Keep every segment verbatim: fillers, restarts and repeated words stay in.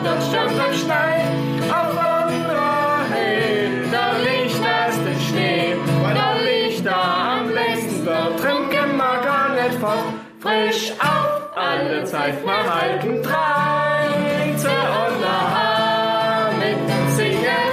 dort stürmt und schneit. Auf unserer Höhe, da liegt erst der Schnee. Da liegt da am besten, da trinken wir gar nicht fort. Frisch auf, alle Zeit mal halten, treibt sie unter mit dem Singen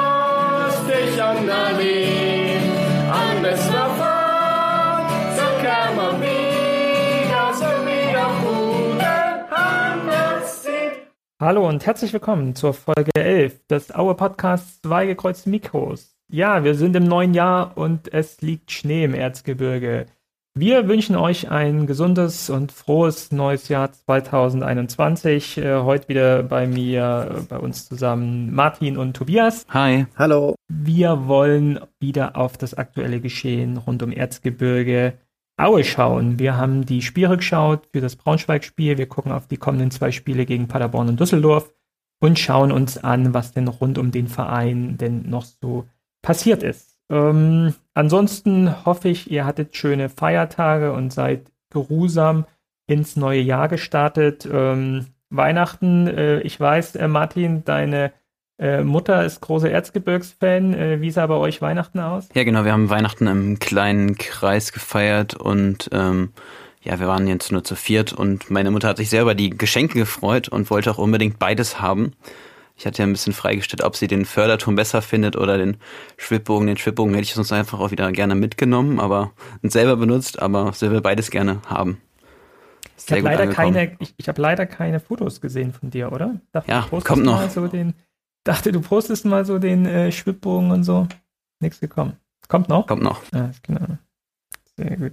lustig und der Lied. Alles war fort, so kann man wieder, so wieder gute Hand sieht. Hallo und herzlich willkommen zur Folge elf des Aue Podcasts Zwei gekreuzte Mikros. Ja, wir sind im neuen Jahr und es liegt Schnee im Erzgebirge. Wir wünschen euch ein gesundes und frohes neues Jahr zwanzig einundzwanzig. Äh, heute wieder bei mir, äh, bei uns zusammen Martin und Tobias. Hi. Hallo. Wir wollen wieder auf das aktuelle Geschehen rund um Erzgebirge Aue schauen. Wir haben die Spielrückschau für das Braunschweig-Spiel. Wir gucken auf die kommenden zwei Spiele gegen Paderborn und Düsseldorf und schauen uns an, was denn rund um den Verein denn noch so passiert ist. Ähm, ansonsten hoffe ich, ihr hattet schöne Feiertage und seid geruhsam ins neue Jahr gestartet. Ähm, Weihnachten, äh, ich weiß, äh, Martin, deine äh, Mutter ist großer Erzgebirgsfan. Äh, wie sah bei euch Weihnachten aus? Ja, genau, wir haben Weihnachten im kleinen Kreis gefeiert und ähm, ja, wir waren jetzt nur zu viert und meine Mutter hat sich sehr über die Geschenke gefreut und wollte auch unbedingt beides haben. Ich hatte ja ein bisschen freigestellt, ob sie den Förderturm besser findet oder den Schwibbogen. Den Schwibbogen hätte ich sonst einfach auch wieder gerne mitgenommen, aber und selber benutzt, aber sie will beides gerne haben. Ich habe leider keine, ich, ich habe leider keine Fotos gesehen von dir, oder? Dachte, ja, du kommt noch. Mal so den, dachte, du postest mal so den äh, Schwibbogen und so. Nichts gekommen. Kommt noch? Kommt noch. Ah, genau. Sehr gut.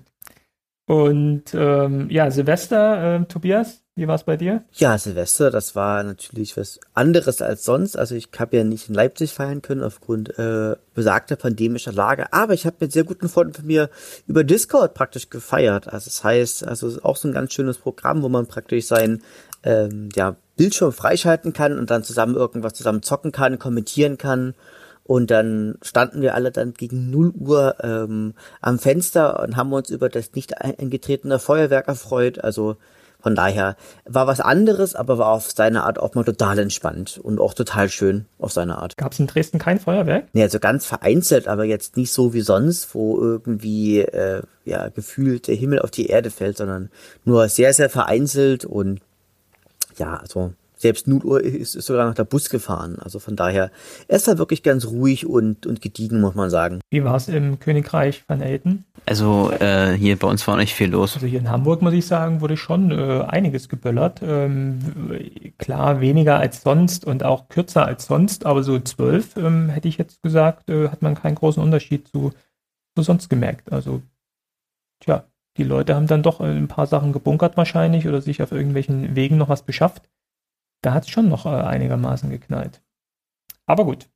Und ähm, ja, Silvester, äh, Tobias, wie war es bei dir? Ja, Silvester, das war natürlich was anderes als sonst. Also ich habe ja nicht in Leipzig feiern können aufgrund äh, besagter pandemischer Lage, aber ich habe mit sehr guten Freunden von mir über Discord praktisch gefeiert. Also das heißt, also auch so ein ganz schönes Programm, wo man praktisch seinen ähm, ja, Bildschirm freischalten kann und dann zusammen irgendwas zusammen zocken kann, kommentieren kann. Und dann standen wir alle dann gegen null Uhr ähm, am Fenster und haben uns über das nicht eingetretene Feuerwerk erfreut. Also von daher war was anderes, aber war auf seine Art auch mal total entspannt und auch total schön auf seine Art. Gab es in Dresden kein Feuerwerk? Nee, also ganz vereinzelt, aber jetzt nicht so wie sonst, wo irgendwie äh, ja gefühlt der Himmel auf die Erde fällt, sondern nur sehr, sehr vereinzelt und ja, also selbst null Uhr ist, ist sogar noch der Bus gefahren. Also von daher, es war wirklich ganz ruhig und, und gediegen, muss man sagen. Wie war es im Königreich Van Elten? Also äh, hier bei uns war nicht viel los. Also hier in Hamburg, muss ich sagen, wurde schon äh, einiges geböllert. Ähm, klar, weniger als sonst und auch kürzer als sonst, aber so zwölf, ähm, hätte ich jetzt gesagt, äh, hat man keinen großen Unterschied zu, zu sonst gemerkt. Also, tja, die Leute haben dann doch ein paar Sachen gebunkert wahrscheinlich oder sich auf irgendwelchen Wegen noch was beschafft. Da hat es schon noch äh, einigermaßen geknallt. Aber gut.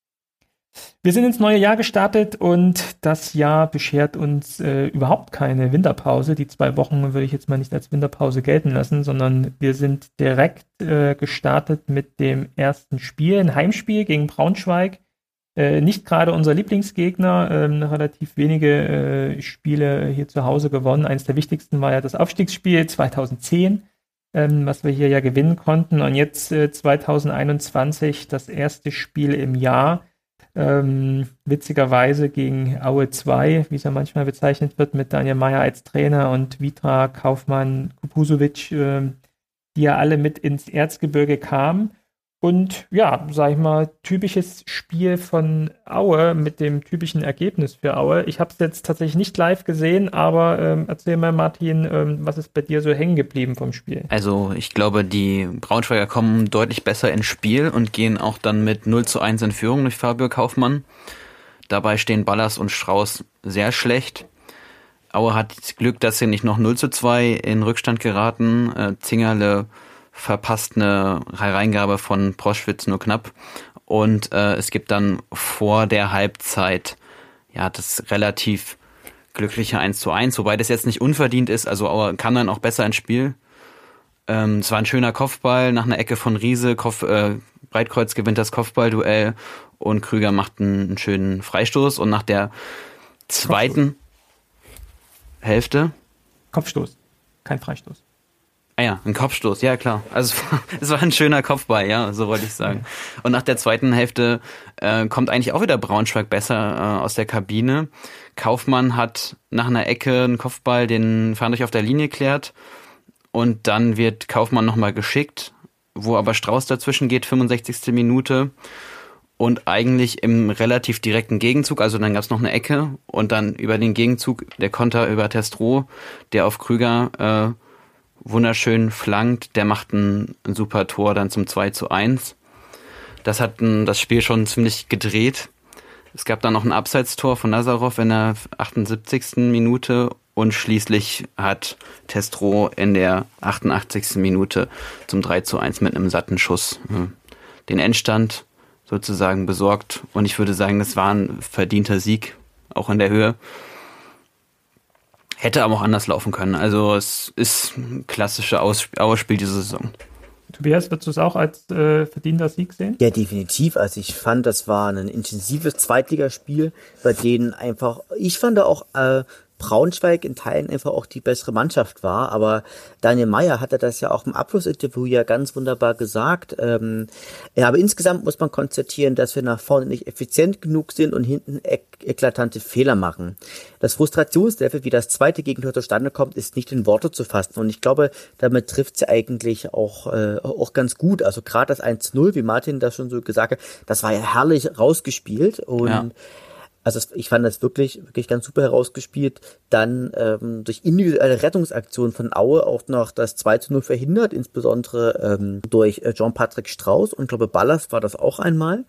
Wir sind ins neue Jahr gestartet und das Jahr beschert uns äh, überhaupt keine Winterpause. Die zwei Wochen würde ich jetzt mal nicht als Winterpause gelten lassen, sondern wir sind direkt äh, gestartet mit dem ersten Spiel, ein Heimspiel gegen Braunschweig. Äh, nicht gerade unser Lieblingsgegner, äh, relativ wenige äh, Spiele hier zu Hause gewonnen. Eines der wichtigsten war ja das Aufstiegsspiel zweitausendzehn. Ähm, was wir hier ja gewinnen konnten. Und jetzt äh, zwanzig einundzwanzig das erste Spiel im Jahr. Ähm, witzigerweise gegen Aue zwei, wie es ja manchmal bezeichnet wird, mit Daniel Meyer als Trainer und Vitra, Kaufmann, Kupusovic, äh, die ja alle mit ins Erzgebirge kamen. Und ja, sag ich mal, typisches Spiel von Aue mit dem typischen Ergebnis für Aue. Ich habe es jetzt tatsächlich nicht live gesehen, aber ähm, erzähl mal, Martin, ähm, was ist bei dir so hängen geblieben vom Spiel? Also ich glaube, die Braunschweiger kommen deutlich besser ins Spiel und gehen auch dann mit null zu eins in Führung durch Fabio Kaufmann. Dabei stehen Ballas und Strauß sehr schlecht. Aue hat das Glück, dass sie nicht noch null zu zwei in Rückstand geraten. Äh, Zingerle verpasst eine Hereingabe von Proschwitz nur knapp und äh, es gibt dann vor der Halbzeit ja das relativ glückliche eins zu eins, wobei das jetzt nicht unverdient ist, also Aue kam dann auch besser ins Spiel. Ähm, es war ein schöner Kopfball nach einer Ecke von Riese, Kopf, äh, Breitkreuz gewinnt das Kopfballduell und Krüger macht einen, einen schönen Freistoß und nach der zweiten Kopfstoß. Hälfte Kopfstoß, kein Freistoß. Ah ja, ein Kopfstoß, ja klar. Also es war, es war ein schöner Kopfball, ja, so wollte ich sagen. Und nach der zweiten Hälfte äh, kommt eigentlich auch wieder Braunschweig besser äh, aus der Kabine. Kaufmann hat nach einer Ecke einen Kopfball, den Fahndrich auf der Linie klärt. Und dann wird Kaufmann nochmal geschickt, wo aber Strauß dazwischen geht, fünfundsechzigste Minute. Und eigentlich im relativ direkten Gegenzug, also dann gab es noch eine Ecke und dann über den Gegenzug der Konter über Testrow, der auf Krüger äh, wunderschön flankt, der macht ein, ein super Tor dann zum zwei zu eins. Das hat ein, das Spiel schon ziemlich gedreht. Es gab dann noch ein Abseitstor von Nazarov in der achtundsiebzigsten Minute und schließlich hat Testrow in der achtundachtzigsten Minute zum drei zu eins mit einem satten Schuss äh, den Endstand sozusagen besorgt. Und ich würde sagen, das war ein verdienter Sieg, auch in der Höhe. Hätte aber auch anders laufen können. Also es ist ein klassischer Auerspiel diese Saison. Tobias, würdest du es auch als äh, verdienter Sieg sehen? Ja, definitiv. Also ich fand, das war ein intensives Zweitligaspiel, bei denen einfach, ich fand auch äh, Braunschweig in Teilen einfach auch die bessere Mannschaft war, aber Daniel Meyer hatte das ja auch im Abschlussinterview ja ganz wunderbar gesagt. Ähm, ja, aber insgesamt muss man konstatieren, dass wir nach vorne nicht effizient genug sind und hinten ek- eklatante Fehler machen. Das Frustrationslevel, wie das zweite Gegentor zustande kommt, ist nicht in Worte zu fassen und ich glaube, damit trifft sie eigentlich auch äh, auch ganz gut. Also gerade das eins zu null, wie Martin das schon so gesagt hat, das war ja herrlich rausgespielt und ja. Also ich fand das wirklich, wirklich ganz super herausgespielt. Dann ähm, durch individuelle Rettungsaktionen von Aue auch noch das zwei zu null verhindert, insbesondere ähm, durch äh, Jean-Patrick Strauß und ich glaube Ballas war das auch einmal.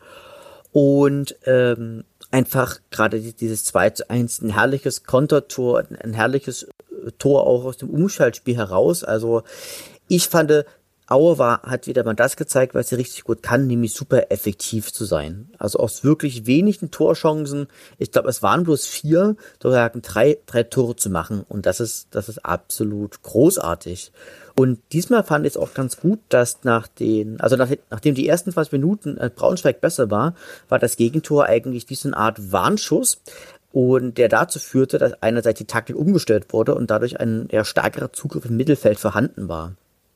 Und ähm, einfach gerade dieses zwei zu eins, ein herrliches Kontertor, ein, ein herrliches Tor auch aus dem Umschaltspiel heraus. Also ich fand, Aue war, hat wieder mal das gezeigt, was sie richtig gut kann, nämlich super effektiv zu sein. Also aus wirklich wenigen Torchancen, ich glaube, es waren bloß vier, sozusagen drei, drei Tore zu machen. Und das ist, das ist absolut großartig. Und diesmal fand ich es auch ganz gut, dass nach den, also nach, nachdem die ersten zwanzig Minuten Braunschweig besser war, war das Gegentor eigentlich wie so eine Art Warnschuss. Und der dazu führte, dass einerseits die Taktik umgestellt wurde und dadurch ein eher stärkerer Zugriff im Mittelfeld vorhanden war.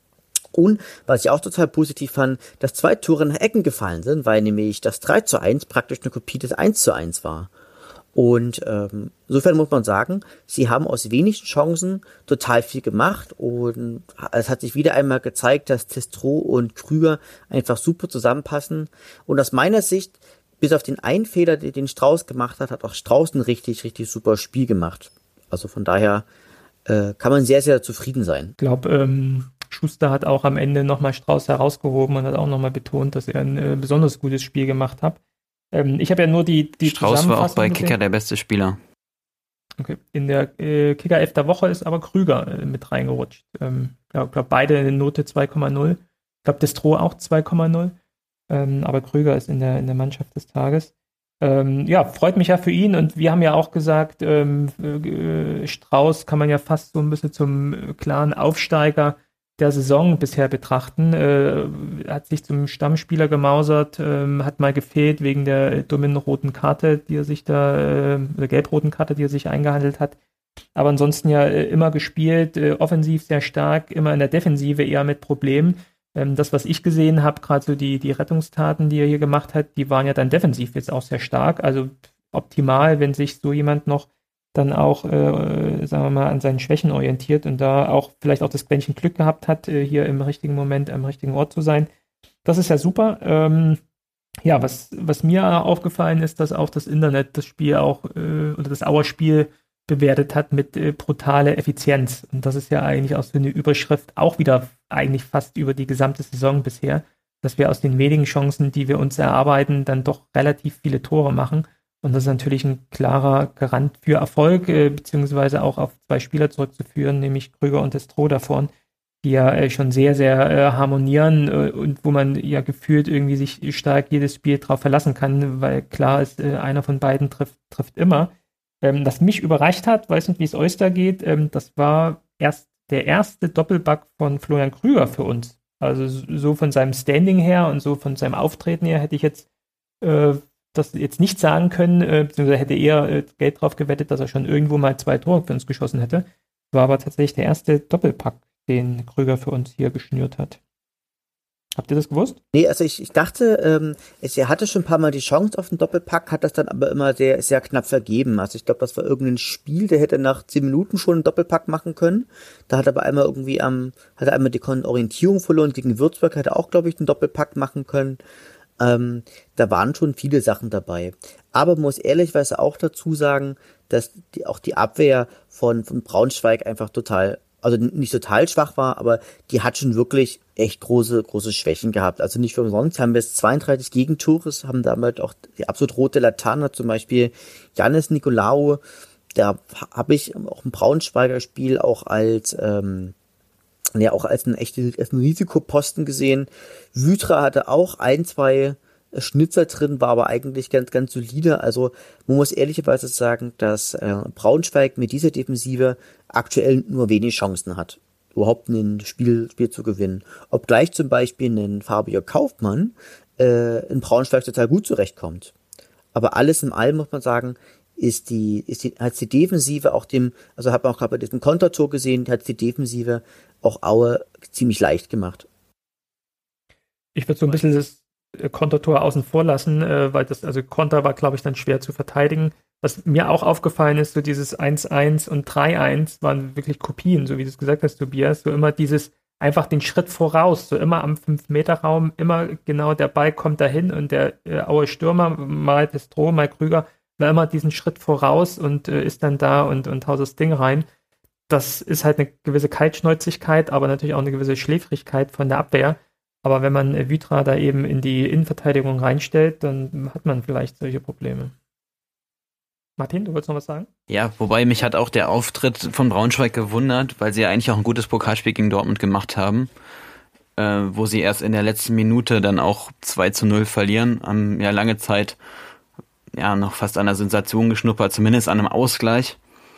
Und was ich auch total positiv fand, dass zwei Tore nach Ecken gefallen sind, weil nämlich das drei zu eins praktisch eine Kopie des eins zu eins war. Und ähm, insofern muss man sagen, sie haben aus wenigen Chancen total viel gemacht und es hat sich wieder einmal gezeigt, dass Testrow und Krüger einfach super zusammenpassen. Und aus meiner Sicht, bis auf den einen Fehler, den, den Strauß gemacht hat, hat auch Strauß ein richtig, richtig super Spiel gemacht. Also von daher äh, kann man sehr, sehr zufrieden sein. Ich glaube, ähm Schuster hat auch am Ende nochmal Strauß herausgehoben und hat auch nochmal betont, dass er ein äh, besonders gutes Spiel gemacht hat. Ähm, ich habe ja nur die, die Strauß war auch bei Kicker gesehen. Der beste Spieler. Okay. In der äh, Kicker Elf der Woche ist aber Krüger äh, mit reingerutscht. Ähm, ich glaube, glaub, beide in Note zwei Komma null. Ich glaube, Testrow auch zwei Komma null. Ähm, aber Krüger ist in der, in der Mannschaft des Tages. Ähm, ja, freut mich ja für ihn und wir haben ja auch gesagt, ähm, äh, Strauß kann man ja fast so ein bisschen zum äh, klaren Aufsteiger der Saison bisher betrachten, äh, hat sich zum Stammspieler gemausert, äh, hat mal gefehlt wegen der dummen roten Karte, die er sich da, äh, der gelb-roten Karte, die er sich eingehandelt hat. Aber ansonsten ja äh, immer gespielt, äh, offensiv sehr stark, immer in der Defensive eher mit Problemen. Ähm, das, was ich gesehen habe, gerade so die, die Rettungstaten, die er hier gemacht hat, die waren ja dann defensiv jetzt auch sehr stark. Also optimal, wenn sich so jemand noch dann auch, äh, sagen wir mal, an seinen Schwächen orientiert und da auch vielleicht auch das Quäntchen Glück gehabt hat, äh, hier im richtigen Moment am richtigen Ort zu sein. Das ist ja super. Ähm, ja, was, was mir aufgefallen ist, dass auch das Internet das Spiel auch, äh, oder das Auer-Spiel bewertet hat mit äh, brutale Effizienz. Und das ist ja eigentlich auch so eine Überschrift, auch wieder eigentlich fast über die gesamte Saison bisher, dass wir aus den wenigen Chancen, die wir uns erarbeiten, dann doch relativ viele Tore machen. Und das ist natürlich ein klarer Garant für Erfolg, äh, beziehungsweise auch auf zwei Spieler zurückzuführen, nämlich Krüger und Testrow davon, die ja äh, schon sehr, sehr äh, harmonieren äh, und wo man ja gefühlt irgendwie sich stark jedes Spiel drauf verlassen kann, weil klar ist, äh, einer von beiden trifft, trifft immer. Ähm, was mich überrascht hat, weiß nicht, wie es euch da geht, ähm, das war erst der erste Doppelback von Florian Krüger für uns. Also so von seinem Standing her und so von seinem Auftreten her hätte ich jetzt äh, das jetzt nicht sagen können, äh, beziehungsweise hätte eher äh, Geld drauf gewettet, dass er schon irgendwo mal zwei Tore für uns geschossen hätte. War aber tatsächlich der erste Doppelpack, den Krüger für uns hier geschnürt hat. Habt ihr das gewusst? Nee, also ich, ich dachte, ähm, es, er hatte schon ein paar Mal die Chance auf den Doppelpack, hat das dann aber immer sehr, sehr knapp vergeben. Also ich glaube, das war irgendein Spiel, der hätte nach zehn Minuten schon einen Doppelpack machen können. Da hat er aber einmal irgendwie am, hat er einmal die Orientierung verloren. Gegen Würzburg hat er auch, glaube ich, einen Doppelpack machen können. Ähm, da waren schon viele Sachen dabei. Aber man muss ehrlichweise auch dazu sagen, dass die, auch die Abwehr von, von Braunschweig einfach total, also nicht total schwach war, aber die hat schon wirklich echt große, große Schwächen gehabt. Also nicht für umsonst haben wir jetzt zweiunddreißig Gegentore, haben damit auch die absolut rote Laterne, zum Beispiel Jannis Nikolaou, da habe ich auch im Braunschweiger Spiel auch als, ähm, ja, auch als ein echten, als ein Risikoposten gesehen. Wytra hatte auch ein, zwei Schnitzer drin, war aber eigentlich ganz, ganz solide. Also man muss ehrlicherweise sagen, dass äh, Braunschweig mit dieser Defensive aktuell nur wenig Chancen hat, überhaupt ein Spiel, Spiel zu gewinnen. Obgleich zum Beispiel ein Fabio Kaufmann äh, in Braunschweig total gut zurechtkommt. Aber alles in allem muss man sagen, ist die, ist die, hat die Defensive auch dem, also hat man auch gerade bei diesem Kontertor gesehen, hat die Defensive auch Aue ziemlich leicht gemacht. Ich würde so ein bisschen das Kontertor außen vor lassen, äh, weil das, also Konter war, glaube ich, dann schwer zu verteidigen. Was mir auch aufgefallen ist, so dieses eins eins und drei eins waren wirklich Kopien, so wie du es gesagt hast, Tobias, so immer dieses, einfach den Schritt voraus, so immer am fünf Meter Raum, immer genau der Ball kommt dahin und der äh, Aue Stürmer, mal Pestro, mal Krüger, war immer diesen Schritt voraus und äh, ist dann da und, und haut das Ding rein. Das ist halt eine gewisse Kaltschnäuzigkeit, aber natürlich auch eine gewisse Schläfrigkeit von der Abwehr. Aber wenn man äh, Wytra da eben in die Innenverteidigung reinstellt, dann hat man vielleicht solche Probleme. Martin, du wolltest noch was sagen? Ja, wobei mich hat auch der Auftritt von Braunschweig gewundert, weil sie ja eigentlich auch ein gutes Pokalspiel gegen Dortmund gemacht haben, äh, wo sie erst in der letzten Minute dann auch zwei zu null verlieren, haben ja lange Zeit ja noch fast an einer Sensation geschnuppert, zumindest an einem Ausgleich.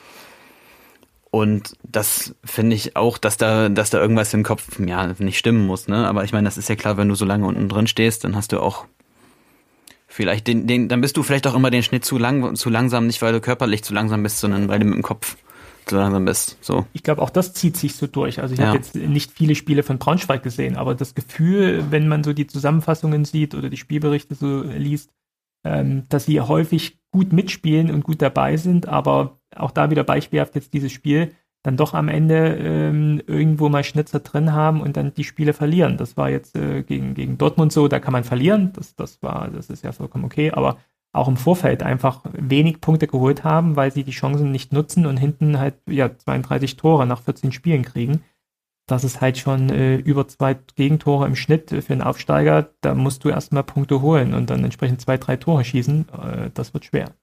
Und das finde ich auch, dass da, dass da irgendwas im Kopf, ja, nicht stimmen muss, ne? Aber ich meine, das ist ja klar, wenn du so lange unten drin stehst, dann hast du auch vielleicht den, den, dann bist du vielleicht auch immer den Schnitt zu lang, zu langsam, nicht weil du körperlich zu langsam bist, sondern weil du mit dem Kopf zu langsam bist, so. Ich glaube, auch das zieht sich so durch. Also ich Ja. habe jetzt nicht viele Spiele von Braunschweig gesehen, aber das Gefühl, wenn man so die Zusammenfassungen sieht oder die Spielberichte so liest, ähm, dass sie häufig gut mitspielen und gut dabei sind, aber auch da wieder beispielhaft jetzt dieses Spiel, dann doch am Ende ähm, irgendwo mal Schnitzer drin haben und dann die Spiele verlieren. Das war jetzt äh, gegen, gegen Dortmund so, da kann man verlieren, das, das war, das ist ja vollkommen okay, aber auch im Vorfeld einfach wenig Punkte geholt haben, weil sie die Chancen nicht nutzen und hinten halt ja zweiunddreißig Tore nach vierzehn Spielen kriegen. Das ist halt schon äh, über zwei Gegentore im Schnitt für einen Aufsteiger, da musst du erstmal Punkte holen und dann entsprechend zwei, drei Tore schießen, äh, das wird schwer.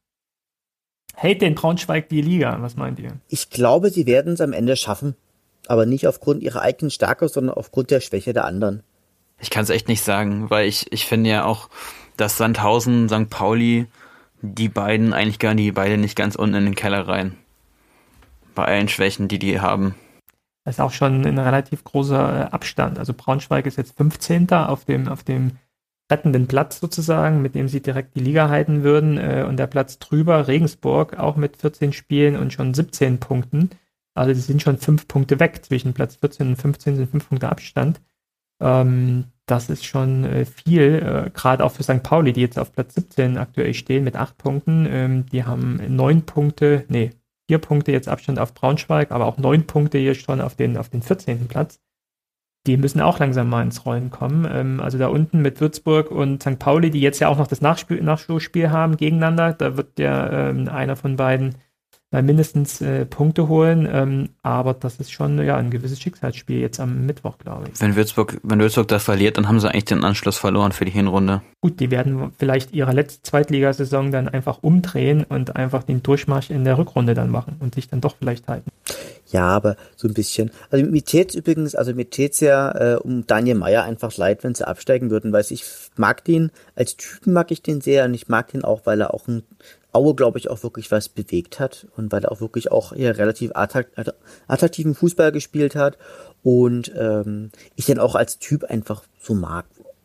Hält denn Braunschweig die Liga? Was meint ihr? Ich glaube, sie werden es am Ende schaffen, aber nicht aufgrund ihrer eigenen Stärke, sondern aufgrund der Schwäche der anderen. Ich kann es echt nicht sagen, weil ich, ich finde ja auch, dass Sandhausen, Sankt Pauli, die beiden, eigentlich gehören die beide nicht ganz unten in den Keller rein. Bei allen Schwächen, die die haben. Das ist auch schon ein relativ großer Abstand. Also Braunschweig ist jetzt fünfzehnter auf dem, auf dem rettenden Platz sozusagen, mit dem sie direkt die Liga halten würden. Und der Platz drüber, Regensburg, auch mit vierzehn Spielen und schon siebzehn Punkten. Also sie sind schon fünf Punkte weg. Zwischen Platz vierzehn und fünfzehn sind fünf Punkte Abstand. Ähm, das ist schon äh, viel, äh, gerade auch für Sankt Pauli, die jetzt auf Platz siebzehn aktuell stehen mit acht Punkten. Ähm, die haben neun Punkte, nee, vier Punkte jetzt Abstand auf Braunschweig, aber auch neun Punkte hier schon auf den, auf den vierzehnten Platz. Die müssen auch langsam mal ins Rollen kommen. Ähm, also da unten mit Würzburg und Sankt Pauli, die jetzt ja auch noch das Nachspiel, Nachschlussspiel haben gegeneinander, da wird ja ähm, einer von beiden mal mindestens äh, Punkte holen, ähm, aber das ist schon ja ein gewisses Schicksalsspiel jetzt am Mittwoch, glaube ich. Wenn Würzburg, wenn Würzburg das verliert, dann haben sie eigentlich den Anschluss verloren für die Hinrunde. Gut, die werden vielleicht ihre letzte Zweitligasaison dann einfach umdrehen und einfach den Durchmarsch in der Rückrunde dann machen und sich dann doch vielleicht halten. Ja, aber so ein bisschen. Also mir tät's übrigens, also mir tät's ja äh, um Daniel Meier einfach leid, wenn sie absteigen würden, weil ich mag den, als Typen mag ich den sehr und ich mag den auch, weil er auch ein Aue, glaube ich, auch wirklich was bewegt hat und weil er auch wirklich auch eher relativ attrakt- attraktiven Fußball gespielt hat und ähm, ich den auch als Typ einfach so mag.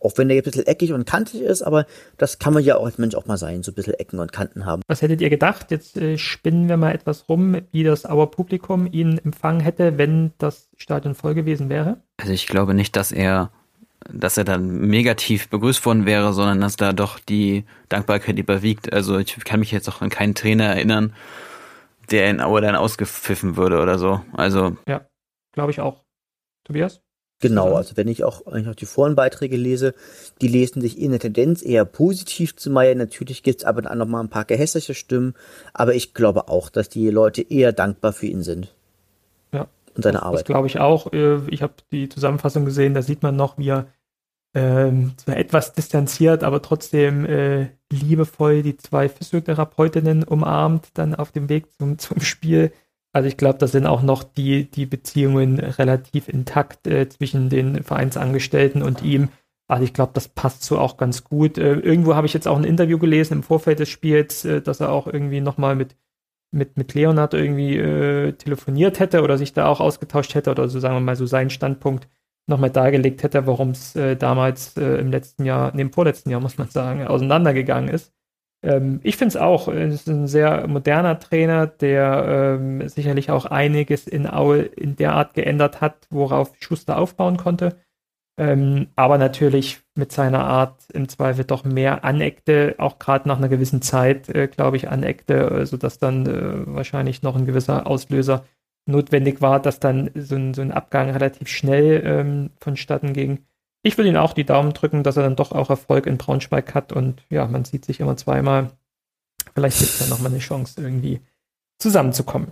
Auch wenn der ein bisschen eckig und kantig ist, aber das kann man ja auch als Mensch auch mal sein, so ein bisschen Ecken und Kanten haben. Was hättet ihr gedacht? Jetzt äh, spinnen wir mal etwas rum, wie das Auer Publikum ihn empfangen hätte, wenn das Stadion voll gewesen wäre? Also ich glaube nicht, dass er dass er dann negativ begrüßt worden wäre, sondern dass da doch die Dankbarkeit überwiegt. Also ich kann mich jetzt auch an keinen Trainer erinnern, der in Aue dann ausgepfiffen würde oder so. Also ja, glaube ich auch. Tobias? Genau, also wenn ich auch, wenn ich auch die Forenbeiträge lese, die lesen sich in der Tendenz eher positiv zu Meier. Natürlich gibt's aber dann noch mal ein paar gehässige Stimmen, aber ich glaube auch, dass die Leute eher dankbar für ihn sind. Ja. Und seine das, Arbeit. Das glaube ich auch. Ich habe die Zusammenfassung gesehen, da sieht man noch, wie er ähm, zwar etwas distanziert, aber trotzdem äh, liebevoll die zwei Physiotherapeutinnen umarmt, dann auf dem Weg zum, zum Spiel. Also ich glaube, da sind auch noch die, die Beziehungen relativ intakt äh, zwischen den Vereinsangestellten und ihm. Also ich glaube, das passt so auch ganz gut. Äh, irgendwo habe ich jetzt auch ein Interview gelesen im Vorfeld des Spiels, äh, dass er auch irgendwie nochmal mit mit, mit Leonhard irgendwie äh, telefoniert hätte oder sich da auch ausgetauscht hätte oder so, sagen wir mal, so seinen Standpunkt nochmal dargelegt hätte, warum es äh, damals äh, im letzten Jahr, nee, im vorletzten Jahr, muss man sagen, auseinandergegangen ist. Ähm, ich finde es auch, es ist ein sehr moderner Trainer, der ähm, sicherlich auch einiges in Aue in der Art geändert hat, worauf Schuster aufbauen konnte. Ähm, aber natürlich mit seiner Art im Zweifel doch mehr aneckte, auch gerade nach einer gewissen Zeit, äh, glaube ich, aneckte, äh, sodass dann äh, wahrscheinlich noch ein gewisser Auslöser notwendig war, dass dann so ein, so ein Abgang relativ schnell ähm, vonstatten ging. Ich will ihm auch die Daumen drücken, dass er dann doch auch Erfolg in Braunschweig hat und ja, man sieht sich immer zweimal. Vielleicht gibt es ja nochmal eine Chance, irgendwie zusammenzukommen.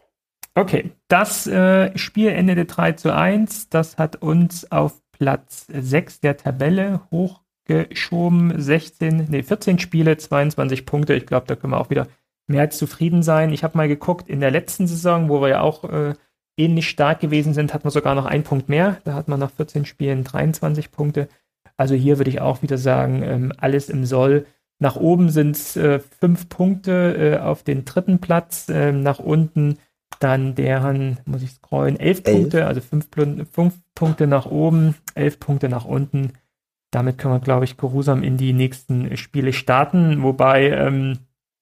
Okay, das äh, Spiel endete drei zu eins. Das hat uns auf Platz sechs der Tabelle hochgeschoben. sechzehn, nee, vierzehn Spiele, zweiundzwanzig Punkte. Ich glaube, da können wir auch wieder mehr als zufrieden sein. Ich habe mal geguckt, in der letzten Saison, wo wir ja auch äh, ähnlich stark gewesen sind, hat man sogar noch einen Punkt mehr. Da hat man nach vierzehn Spielen dreiundzwanzig Punkte. Also hier würde ich auch wieder sagen, ähm, alles im Soll. Nach oben sind es äh, fünf Punkte äh, auf den dritten Platz. Äh, nach unten dann deren, muss ich scrollen, elf, elf. Punkte, also fünf, fünf Punkte nach oben, elf Punkte nach unten. Damit können wir, glaube ich, geruhsam in die nächsten Spiele starten. Wobei ähm,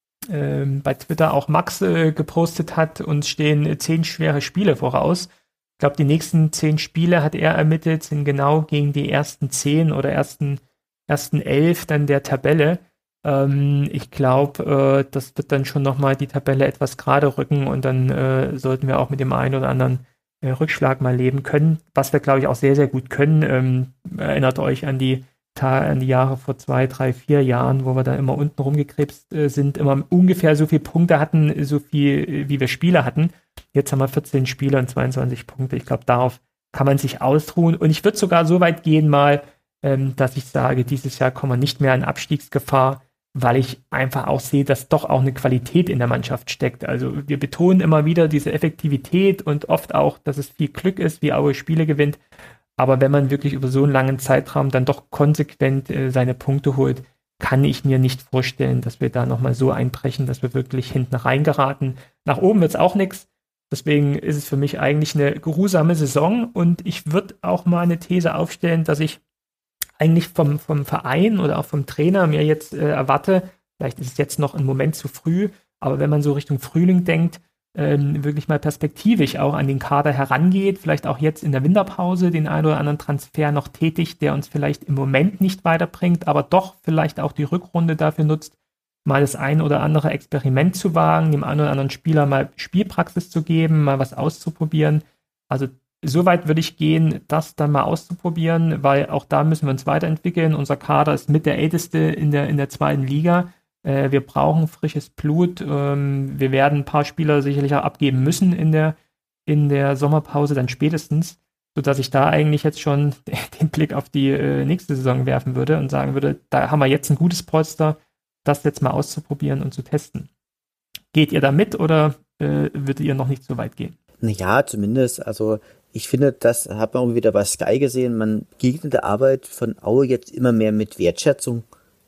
ähm, bei Twitter auch Max äh, gepostet hat, uns stehen äh, zehn schwere Spiele voraus. Ich glaube, die nächsten zehn Spiele, hat er ermittelt, sind genau gegen die ersten zehn oder ersten, ersten elf dann der Tabelle. Ähm, ich glaube, äh, das wird dann schon nochmal die Tabelle etwas gerade rücken und dann äh, sollten wir auch mit dem einen oder anderen äh, Rückschlag mal leben können, was wir, glaube ich, auch sehr, sehr gut können. Ähm, erinnert euch an die, Ta- an die Jahre vor zwei, drei, vier Jahren, wo wir da immer unten rumgekrebst äh, sind, immer ungefähr so viele Punkte hatten, so viel, wie wir Spiele hatten. Jetzt haben wir vierzehn Spiele und zweiundzwanzig Punkte. Ich glaube, darauf kann man sich ausruhen. Und ich würde sogar so weit gehen mal, ähm, dass ich sage, dieses Jahr kommen wir nicht mehr in Abstiegsgefahr, weil ich einfach auch sehe, dass doch auch eine Qualität in der Mannschaft steckt. Also wir betonen immer wieder diese Effektivität und oft auch, dass es viel Glück ist, wie Aue Spiele gewinnt. Aber wenn man wirklich über so einen langen Zeitraum dann doch konsequent äh, seine Punkte holt, kann ich mir nicht vorstellen, dass wir da nochmal so einbrechen, dass wir wirklich hinten reingeraten. Nach oben wird es auch nichts. Deswegen ist es für mich eigentlich eine geruhsame Saison. Und ich würde auch mal eine These aufstellen, dass ich eigentlich vom, vom Verein oder auch vom Trainer mir jetzt äh, erwarte, vielleicht ist es jetzt noch ein Moment zu früh, aber wenn man so Richtung Frühling denkt, ähm, wirklich mal perspektivisch auch an den Kader herangeht, vielleicht auch jetzt in der Winterpause den einen oder anderen Transfer noch tätigt, der uns vielleicht im Moment nicht weiterbringt, aber doch vielleicht auch die Rückrunde dafür nutzt, mal das ein oder andere Experiment zu wagen, dem einen oder anderen Spieler mal Spielpraxis zu geben, mal was auszuprobieren. Also soweit würde ich gehen, das dann mal auszuprobieren, weil auch da müssen wir uns weiterentwickeln. Unser Kader ist mit der älteste in der, in der zweiten Liga. Äh, wir brauchen frisches Blut. Ähm, wir werden ein paar Spieler sicherlich auch abgeben müssen in der, in der Sommerpause, dann spätestens, sodass ich da eigentlich jetzt schon den Blick auf die äh, nächste Saison werfen würde und sagen würde, da haben wir jetzt ein gutes Polster, das jetzt mal auszuprobieren und zu testen. Geht ihr da mit oder äh, würdet ihr noch nicht so weit gehen? Naja, zumindest, also ich finde, das hat man auch wieder bei Sky gesehen, man begegnet der Arbeit von Aue jetzt immer mehr mit Wertschätzung.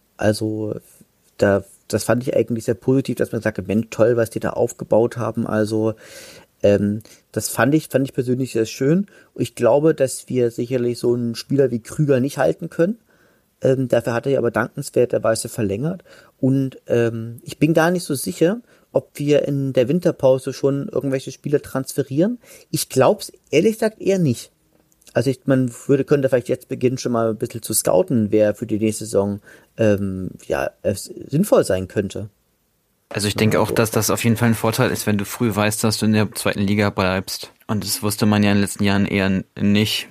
Also da, das fand ich eigentlich sehr positiv, dass man sagt, Mensch, toll, was die da aufgebaut haben. Also ähm, das fand ich, fand ich persönlich sehr schön. Und ich glaube, dass wir sicherlich so einen Spieler wie Krüger nicht halten können. Ähm, dafür hat er ja aber dankenswerterweise verlängert. Und ähm, ich bin gar nicht so sicher, ob wir in der Winterpause schon irgendwelche Spieler transferieren. Ich glaube es ehrlich gesagt eher nicht. Also ich, man würde, könnte vielleicht jetzt beginnen, schon mal ein bisschen zu scouten, wer für die nächste Saison ähm, ja sinnvoll sein könnte. Also ich denke auch, dass das auf jeden Fall ein Vorteil ist, wenn du früh weißt, dass du in der zweiten Liga bleibst. Und das wusste man ja in den letzten Jahren eher nicht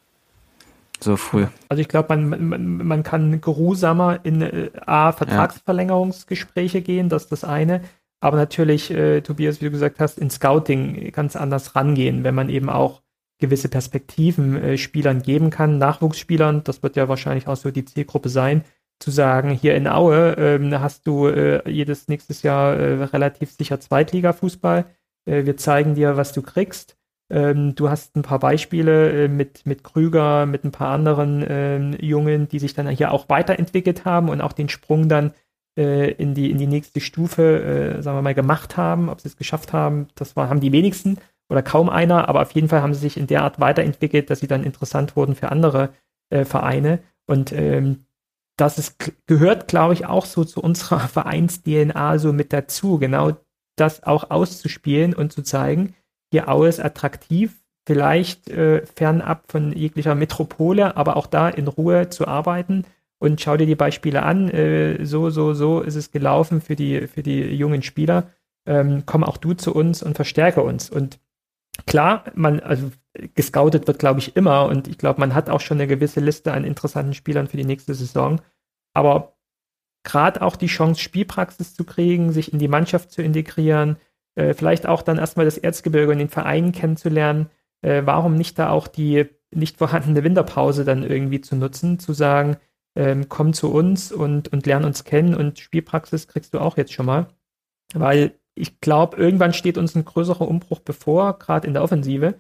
so früh. Also ich glaube, man, man, man kann geruhsamer in äh, A, Vertragsverlängerungsgespräche ja. gehen, das ist das eine. Aber natürlich, äh, Tobias, wie du gesagt hast, in Scouting ganz anders rangehen, wenn man eben auch gewisse Perspektiven äh, Spielern geben kann, Nachwuchsspielern, das wird ja wahrscheinlich auch so die Zielgruppe sein, zu sagen, hier in Aue ähm, hast du äh, jedes nächstes Jahr äh, relativ sicher Zweitliga-Fußball. Äh, wir zeigen dir, was du kriegst. Ähm, du hast ein paar Beispiele äh, mit, mit Krüger, mit ein paar anderen äh, Jungen, die sich dann hier auch weiterentwickelt haben und auch den Sprung dann äh, in die, in die nächste Stufe, äh, sagen wir mal, gemacht haben. Ob sie es geschafft haben, das war, haben die wenigsten oder kaum einer, aber auf jeden Fall haben sie sich in der Art weiterentwickelt, dass sie dann interessant wurden für andere äh, Vereine. Und ähm, das ist, gehört, glaube ich, auch so zu unserer Vereins-D N A so mit dazu, genau das auch auszuspielen und zu zeigen, hier Aue ist attraktiv, vielleicht äh, fernab von jeglicher Metropole, aber auch da in Ruhe zu arbeiten und schau dir die Beispiele an, äh, so, so, so ist es gelaufen für die, für die jungen Spieler, ähm, komm auch du zu uns und verstärke uns. Und klar, man, also gescoutet wird, glaube ich, immer und ich glaube, man hat auch schon eine gewisse Liste an interessanten Spielern für die nächste Saison, aber gerade auch die Chance, Spielpraxis zu kriegen, sich in die Mannschaft zu integrieren, äh, vielleicht auch dann erstmal das Erzgebirge und den Verein kennenzulernen, äh, warum nicht da auch die nicht vorhandene Winterpause dann irgendwie zu nutzen, zu sagen, ähm, komm zu uns und, und lern uns kennen und Spielpraxis kriegst du auch jetzt schon mal, weil ich glaube, irgendwann steht uns ein größerer Umbruch bevor, gerade in der Offensive.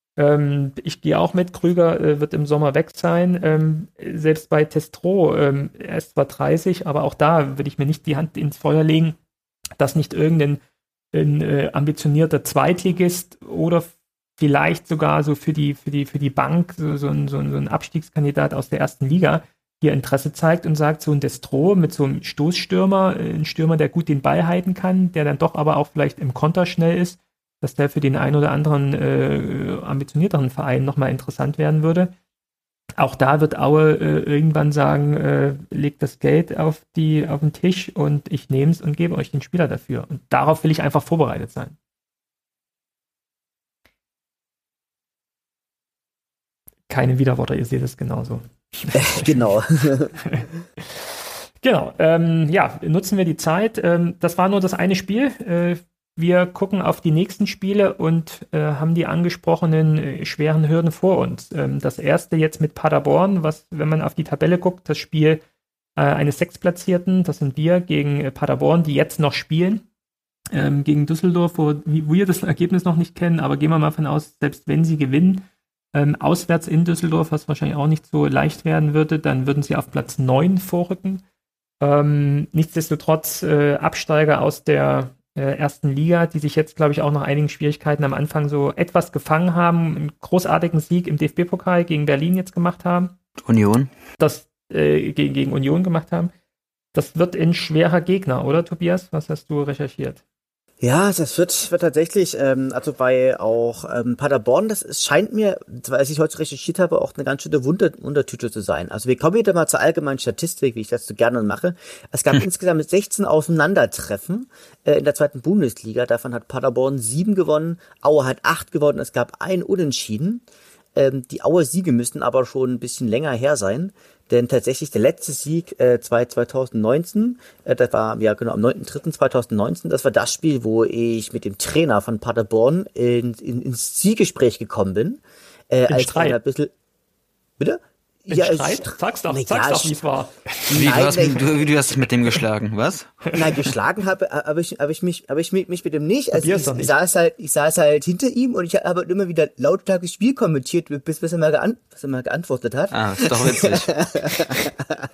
Ähm, ich gehe auch mit, Krüger äh, wird im Sommer weg sein. Ähm, selbst bei Testro, ähm, er ist zwar dreißig, aber auch da würde ich mir nicht die Hand ins Feuer legen, dass nicht irgendein ein, äh, ambitionierter Zweitligist oder vielleicht sogar so für die, für die, für die Bank so, so, ein, so ein Abstiegskandidat aus der ersten Liga hier Interesse zeigt und sagt, so ein Destro mit so einem Stoßstürmer, ein Stürmer, der gut den Ball halten kann, der dann doch aber auch vielleicht im Konter schnell ist, dass der für den einen oder anderen äh, ambitionierteren Verein nochmal interessant werden würde. Auch da wird Aue äh, irgendwann sagen, äh, legt das Geld auf, die, auf den Tisch und ich nehme es und gebe euch den Spieler dafür. Und darauf will ich einfach vorbereitet sein. Keine Widerworte, ihr seht es genauso. Genau. Genau. Ähm, ja, nutzen wir die Zeit. Ähm, das war nur das eine Spiel. Äh, wir gucken auf die nächsten Spiele und äh, haben die angesprochenen äh, schweren Hürden vor uns. Ähm, das erste jetzt mit Paderborn, was, wenn man auf die Tabelle guckt, das Spiel äh, eines Sechstplatzierten, das sind wir gegen äh, Paderborn, die jetzt noch spielen. Ähm, gegen Düsseldorf, wo wir das Ergebnis noch nicht kennen, aber gehen wir mal von aus, selbst wenn sie gewinnen, Ähm, auswärts in Düsseldorf, was wahrscheinlich auch nicht so leicht werden würde, dann würden sie auf Platz neun vorrücken. Ähm, nichtsdestotrotz äh, Absteiger aus der äh, ersten Liga, die sich jetzt, glaube ich, auch nach einigen Schwierigkeiten am Anfang so etwas gefangen haben, einen großartigen Sieg im D F B-Pokal gegen Berlin jetzt gemacht haben. Union. Das äh, gegen, gegen Union gemacht haben. Das wird ein schwerer Gegner, oder Tobias? Was hast du recherchiert? Ja, das wird, wird tatsächlich, ähm, also bei auch ähm, Paderborn, das ist, scheint mir, als ich heute recherchiert habe, auch eine ganz schöne Wunder, Wundertüte zu sein. Also wir kommen wieder mal zur allgemeinen Statistik, wie ich das so gerne mache. Es gab hm. insgesamt sechzehn Aufeinandertreffen äh, in der zweiten Bundesliga. Davon hat Paderborn sieben gewonnen, Aue hat acht gewonnen, es gab ein Unentschieden. Ähm, die Auer Siege müssten aber schon ein bisschen länger her sein, denn tatsächlich der letzte Sieg äh, zwanzig neunzehn, äh, das war ja genau am neunten dritten zweitausendneunzehn, das war das Spiel, wo ich mit dem Trainer von Paderborn in, in, ins Zielgespräch gekommen bin. Äh, in als Streit. ein bisschen, bitte? In ja, Streit? St- Sag's doch, na, sag's ja, doch, wie es war. Wie, Nein, du, hast, nein. du, du hast dich mit dem geschlagen, was? Nein, geschlagen habe, habe ich, habe ich mich, habe ich mich, mich mit dem nicht. Also Probier's ich, doch nicht. ich saß halt, ich saß halt hinter ihm und ich habe halt immer wieder lautstark das Spiel kommentiert, bis, bis er mal geant, bis er mal geantwortet hat. Ah, ist doch witzig.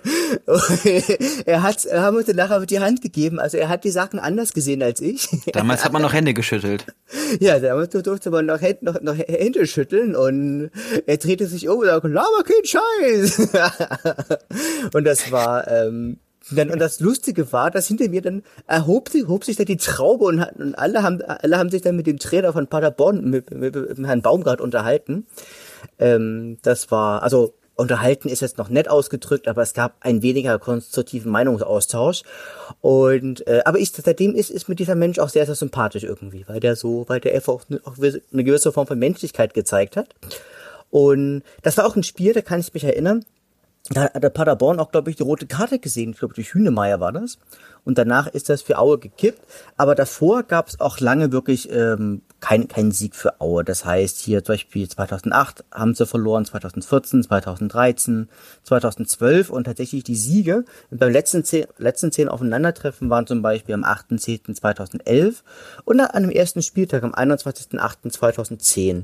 er hat, er haben uns dann nachher mit die Hand gegeben. Also er hat die Sachen anders gesehen als ich. Damals hat man noch Hände geschüttelt. Ja, damals durfte man noch, Hände, noch, noch Hände schütteln und er drehte sich um und sagte, laber kein Scheiß. Und das war, ähm, dann, und das Lustige war, dass hinter mir dann erhob sich, hob sich da die Traube und, und alle haben, alle haben sich dann mit dem Trainer von Paderborn, mit, mit, mit Herrn Baumgart unterhalten. Ähm, das war, also, unterhalten ist jetzt noch nett ausgedrückt, aber es gab einen weniger konstruktiven Meinungsaustausch. Und äh, aber ich, seitdem ist, ist mir dieser Mensch auch sehr, sehr sympathisch irgendwie, weil der so, weil der einfach auch eine, auch eine gewisse Form von Menschlichkeit gezeigt hat. Und das war auch ein Spiel, da kann ich mich erinnern. Da hat der Paderborn auch, glaube ich, die rote Karte gesehen. Ich glaube, durch Hünemeyer war das. Und danach ist das für Aue gekippt. Aber davor gab es auch lange wirklich ähm, keinen keinen Sieg für Aue. Das heißt, hier zum Beispiel zweitausendacht haben sie verloren, zweitausendvierzehn, zweitausenddreizehn, zweitausendzwölf. Und tatsächlich die Siege beim letzten zehn, letzten zehn Aufeinandertreffen waren zum Beispiel am achter zehnter zweitausendelf und an dem ersten Spieltag am einundzwanzigster achter zweitausendzehn.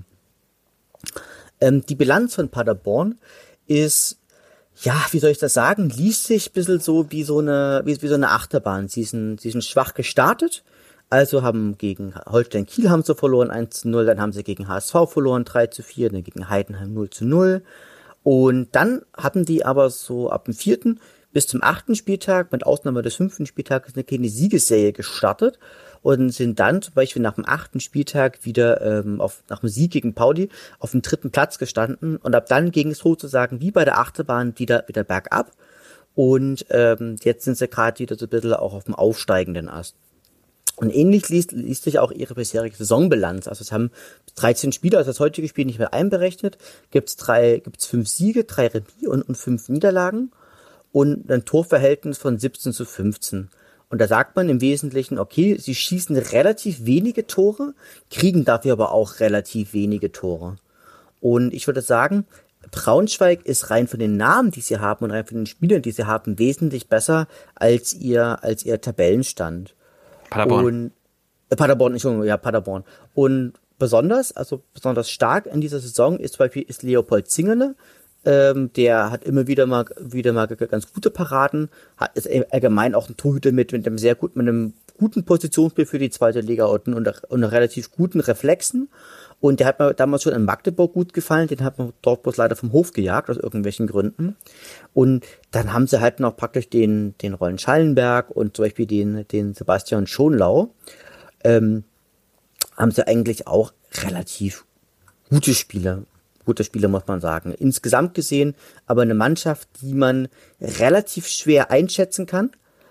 Ähm, die Bilanz von Paderborn ist, ja, wie soll ich das sagen, liest sich ein bisschen so wie so eine, wie, wie so eine Achterbahn. Sie sind, sie sind schwach gestartet, also haben gegen Holstein Kiel haben sie verloren, eins zu null, dann haben sie gegen H S V verloren, drei zu vier, dann gegen Heidenheim null zu null. Und dann hatten die aber so ab dem vierten bis zum achten Spieltag, mit Ausnahme des fünften Spieltages, eine kleine Siegesserie gestartet und sind dann zum Beispiel nach dem achten Spieltag wieder ähm, auf, nach dem Sieg gegen Pauli auf dem dritten Platz gestanden und ab dann ging es sozusagen wie bei der Achterbahn wieder wieder bergab und ähm, jetzt sind sie gerade wieder so ein bisschen auch auf dem aufsteigenden Ast. Und ähnlich liest, liest sich auch ihre bisherige Saisonbilanz. Also es haben dreizehn Spiele, also das heutige Spiel nicht mehr einberechnet, gibt's drei, gibt's fünf Siege, drei Remis und, und fünf Niederlagen und ein Torverhältnis von siebzehn zu fünfzehn. Und da sagt man im Wesentlichen, okay, sie schießen relativ wenige Tore, kriegen dafür aber auch relativ wenige Tore. Und ich würde sagen, Braunschweig ist rein von den Namen, die sie haben und rein von den Spielern, die sie haben, wesentlich besser als ihr, als ihr Tabellenstand. Paderborn. Und, äh, Paderborn, Entschuldigung, ja, Paderborn. Und besonders, also besonders stark in dieser Saison ist zum Beispiel ist Leopold Zingerle. Ähm, der hat immer wieder mal wieder mal ganz gute Paraden, hat ist allgemein auch ein Torhüter mit mit einem sehr guten mit einem guten Positionsspiel für die zweite Liga und und, und relativ guten Reflexen und der hat mir damals schon in Magdeburg gut gefallen, den hat man dort bloß leider vom Hof gejagt aus irgendwelchen Gründen und dann haben sie halt noch praktisch den den Rollen Schallenberg und zum Beispiel den den Sebastian Schonlau ähm, haben sie eigentlich auch relativ gute Spieler. Gute Spieler, muss man sagen. Insgesamt gesehen aber eine Mannschaft, die man relativ schwer einschätzen kann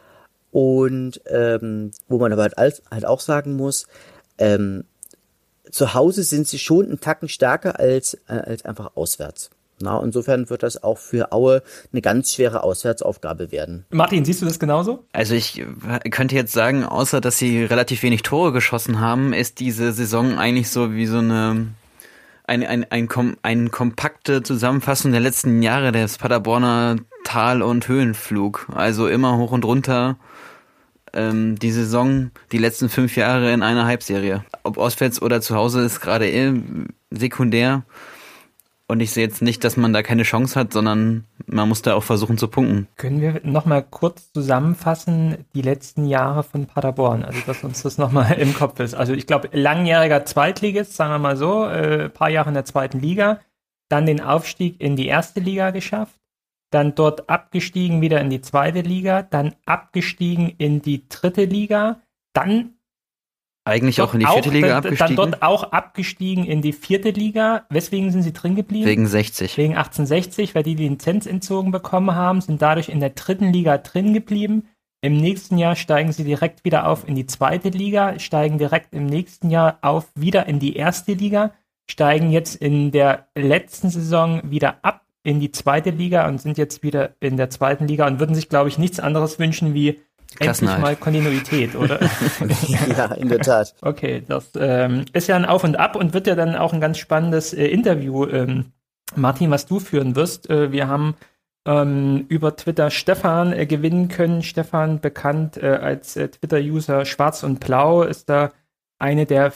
und ähm, wo man aber halt, als, halt auch sagen muss, ähm, zu Hause sind sie schon einen Tacken stärker als, äh, als einfach auswärts. Na, insofern wird das auch für Aue eine ganz schwere Auswärtsaufgabe werden. Martin, siehst du das genauso? Also ich könnte jetzt sagen, außer dass sie relativ wenig Tore geschossen haben, ist diese Saison eigentlich so wie so eine Ein, ein, ein, ein, ein kompakte Zusammenfassung der letzten Jahre des Paderborner Tal- und Höhenflug. Also immer hoch und runter. Ähm, die Saison, die letzten fünf Jahre in einer Halbserie. Ob auswärts oder zu Hause ist gerade eh sekundär. Und ich sehe jetzt nicht, dass man da keine Chance hat, sondern man muss da auch versuchen zu punkten. Können wir nochmal kurz zusammenfassen, die letzten Jahre von Paderborn, also dass uns das nochmal im Kopf ist. Also ich glaube, langjähriger Zweitligist, sagen wir mal so, äh, paar Jahre in der zweiten Liga, dann den Aufstieg in die erste Liga geschafft, dann dort abgestiegen wieder in die zweite Liga, dann abgestiegen in die dritte Liga, dann Eigentlich auch in die vierte auch, Liga dann, abgestiegen? Dann dort auch abgestiegen in die vierte Liga. Weswegen sind sie drin geblieben? Wegen sechzig. Wegen achtzehnhundertsechzig, weil die die Lizenz entzogen bekommen haben, sind dadurch in der dritten Liga drin geblieben. Im nächsten Jahr steigen sie direkt wieder auf in die zweite Liga, steigen direkt im nächsten Jahr auf wieder in die erste Liga, steigen jetzt in der letzten Saison wieder ab in die zweite Liga und sind jetzt wieder in der zweiten Liga und würden sich, glaube ich, nichts anderes wünschen wie endlich mal Kontinuität, oder? Ja, in der Tat. Okay, das ähm, ist ja ein Auf und Ab und wird ja dann auch ein ganz spannendes äh, Interview, ähm, Martin, was du führen wirst. Äh, wir haben ähm, über Twitter Stefan äh, gewinnen können. Stefan, bekannt äh, als äh, Twitter-User Schwarz und Blau, ist da eine der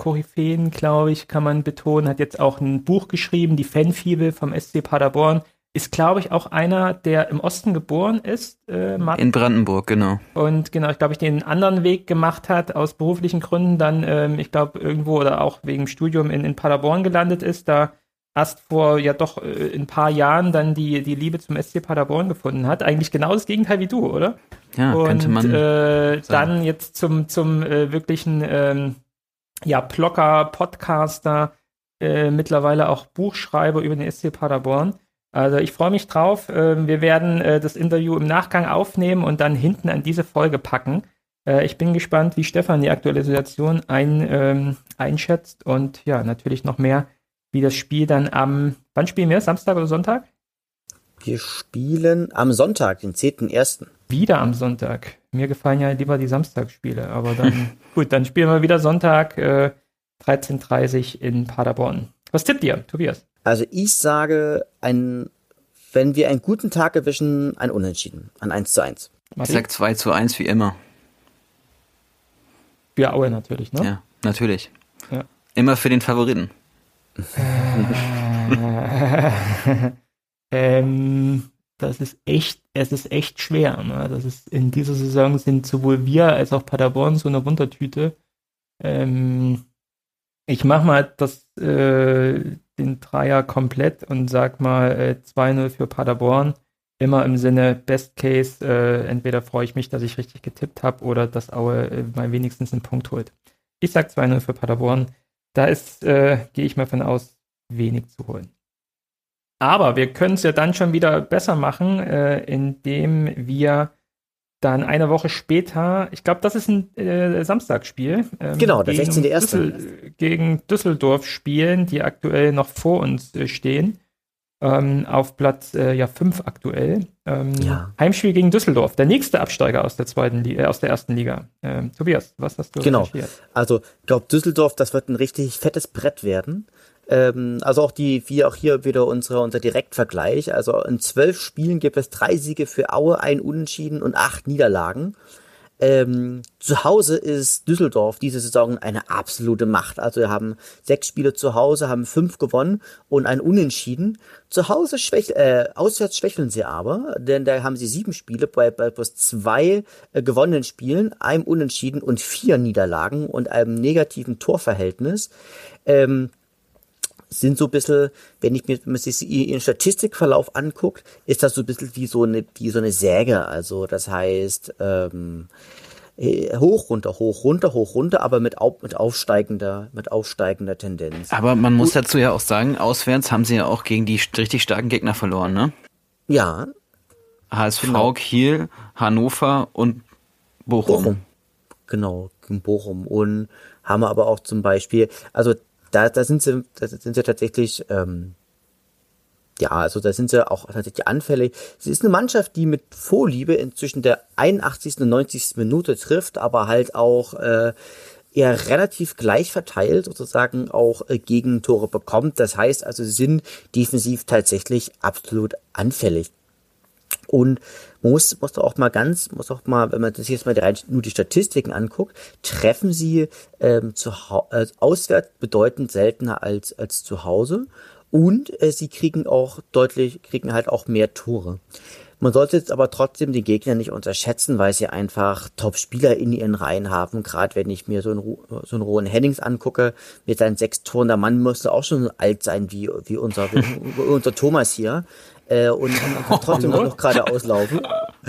Fan-Koryphäen, glaube ich, kann man betonen, hat jetzt auch ein Buch geschrieben, die Fanfibel vom S C Paderborn. ist, glaube ich, auch einer, der im Osten geboren ist, äh, Martin. In Brandenburg, genau. Und genau, ich glaube, ich den anderen Weg gemacht hat, aus beruflichen Gründen dann, ähm, ich glaube, irgendwo oder auch wegen Studium in, in Paderborn gelandet ist, da erst vor ja doch äh, ein paar Jahren dann die, die Liebe zum S C Paderborn gefunden hat. Eigentlich genau das Gegenteil wie du, oder? Ja, und, könnte man äh, sagen. Dann jetzt zum, zum äh, wirklichen ähm, ja, Blogger, Podcaster, äh, mittlerweile auch Buchschreiber über den S C Paderborn. Also ich freue mich drauf. Ähm, wir werden äh, das Interview im Nachgang aufnehmen und dann hinten an diese Folge packen. Äh, ich bin gespannt, wie Stefan die aktuelle Situation ein, ähm, einschätzt und ja, natürlich noch mehr, wie das Spiel dann am, wann spielen wir? Samstag oder Sonntag? Wir spielen am Sonntag, den zehnten ersten Wieder am Sonntag. Mir gefallen ja lieber die Samstagsspiele, aber dann, gut, dann spielen wir wieder Sonntag, äh, dreizehn Uhr dreißig in Paderborn. Was tippt ihr, Tobias? Also ich sage, ein, wenn wir einen guten Tag erwischen, ein Unentschieden, ein eins zu eins. Ich sag zwei zu eins wie immer. Für Aue natürlich, ne? Ja, natürlich. Ja. Immer für den Favoriten. ähm, das ist echt, es ist echt schwer. Ne? Das ist, in dieser Saison sind sowohl wir als auch Paderborn so eine Wundertüte. Ähm, ich mach mal das, äh, den Dreier komplett und sag mal äh, zwei null für Paderborn. Immer im Sinne Best Case, äh, entweder freue ich mich, dass ich richtig getippt habe oder dass Aue äh, mal wenigstens einen Punkt holt. Ich sag zwei null für Paderborn. Da ist, äh, gehe ich mal von aus, wenig zu holen. Aber wir können es ja dann schon wieder besser machen, äh, indem wir dann eine Woche später, ich glaube, das ist ein äh, Samstagsspiel. Ähm, genau, der gegen sechzehnten ersten Düssel- gegen Düsseldorf spielen, die aktuell noch vor uns äh, stehen. Ähm, auf Platz äh, ja, fünf aktuell. Ähm, Ja. Heimspiel gegen Düsseldorf, der nächste Absteiger aus der zweiten Liga, äh, aus der ersten Liga. Ähm, Tobias, was hast du Genau. recherchiert? Also ich glaube, Düsseldorf, das wird ein richtig fettes Brett werden. Ähm, also auch die, wie auch hier wieder unsere, unser Direktvergleich. Also in zwölf Spielen gibt es drei Siege für Aue, ein Unentschieden und acht Niederlagen. Ähm, zu Hause ist Düsseldorf diese Saison eine absolute Macht. Also wir haben sechs Spiele zu Hause, haben fünf gewonnen und ein Unentschieden. Zu Hause schwäch, äh, auswärts schwächeln sie aber, denn da haben sie sieben Spiele bei, bei bloß zwei äh, gewonnenen Spielen, einem Unentschieden und vier Niederlagen und einem negativen Torverhältnis. Ähm, sind so ein bisschen, wenn ich mir, wenn man sich ihren Statistikverlauf anguckt, ist das so ein bisschen wie so eine, wie so eine Säge. Also das heißt, ähm, hoch, runter, hoch, runter, hoch, runter, aber mit, auf, mit aufsteigender, mit aufsteigender Tendenz. Aber man muss dazu ja auch sagen, auswärts haben sie ja auch gegen die richtig starken Gegner verloren, ne? Ja. H S V, Genau. Kiel, Hannover und Bochum. Bochum. Genau, in Bochum. Und haben wir aber auch zum Beispiel, also da, da sind sie, da sind sie tatsächlich, ähm, ja, also da sind sie auch tatsächlich anfällig. Es ist eine Mannschaft, die mit Vorliebe inzwischen der einundachtzigsten und neunzigsten Minute trifft, aber halt auch äh, eher relativ gleich verteilt sozusagen auch äh, Gegentore bekommt. Das heißt also, sie sind defensiv tatsächlich absolut anfällig. Und man muss, muss auch mal ganz, muss auch mal, wenn man das jetzt mal rein, nur die Statistiken anguckt, treffen sie ähm, zu, äh, auswärts bedeutend seltener als, als zu Hause. Und äh, sie kriegen auch deutlich, kriegen halt auch mehr Tore. Man sollte jetzt aber trotzdem die Gegner nicht unterschätzen, weil sie einfach Top-Spieler in ihren Reihen haben. Gerade wenn ich mir so einen, so einen Rohen Hennings angucke, mit seinen sechs Toren, der Mann müsste auch schon alt sein wie, wie unser, wie unser Thomas hier. Äh, und, und kann trotzdem noch, noch gerade auslaufen.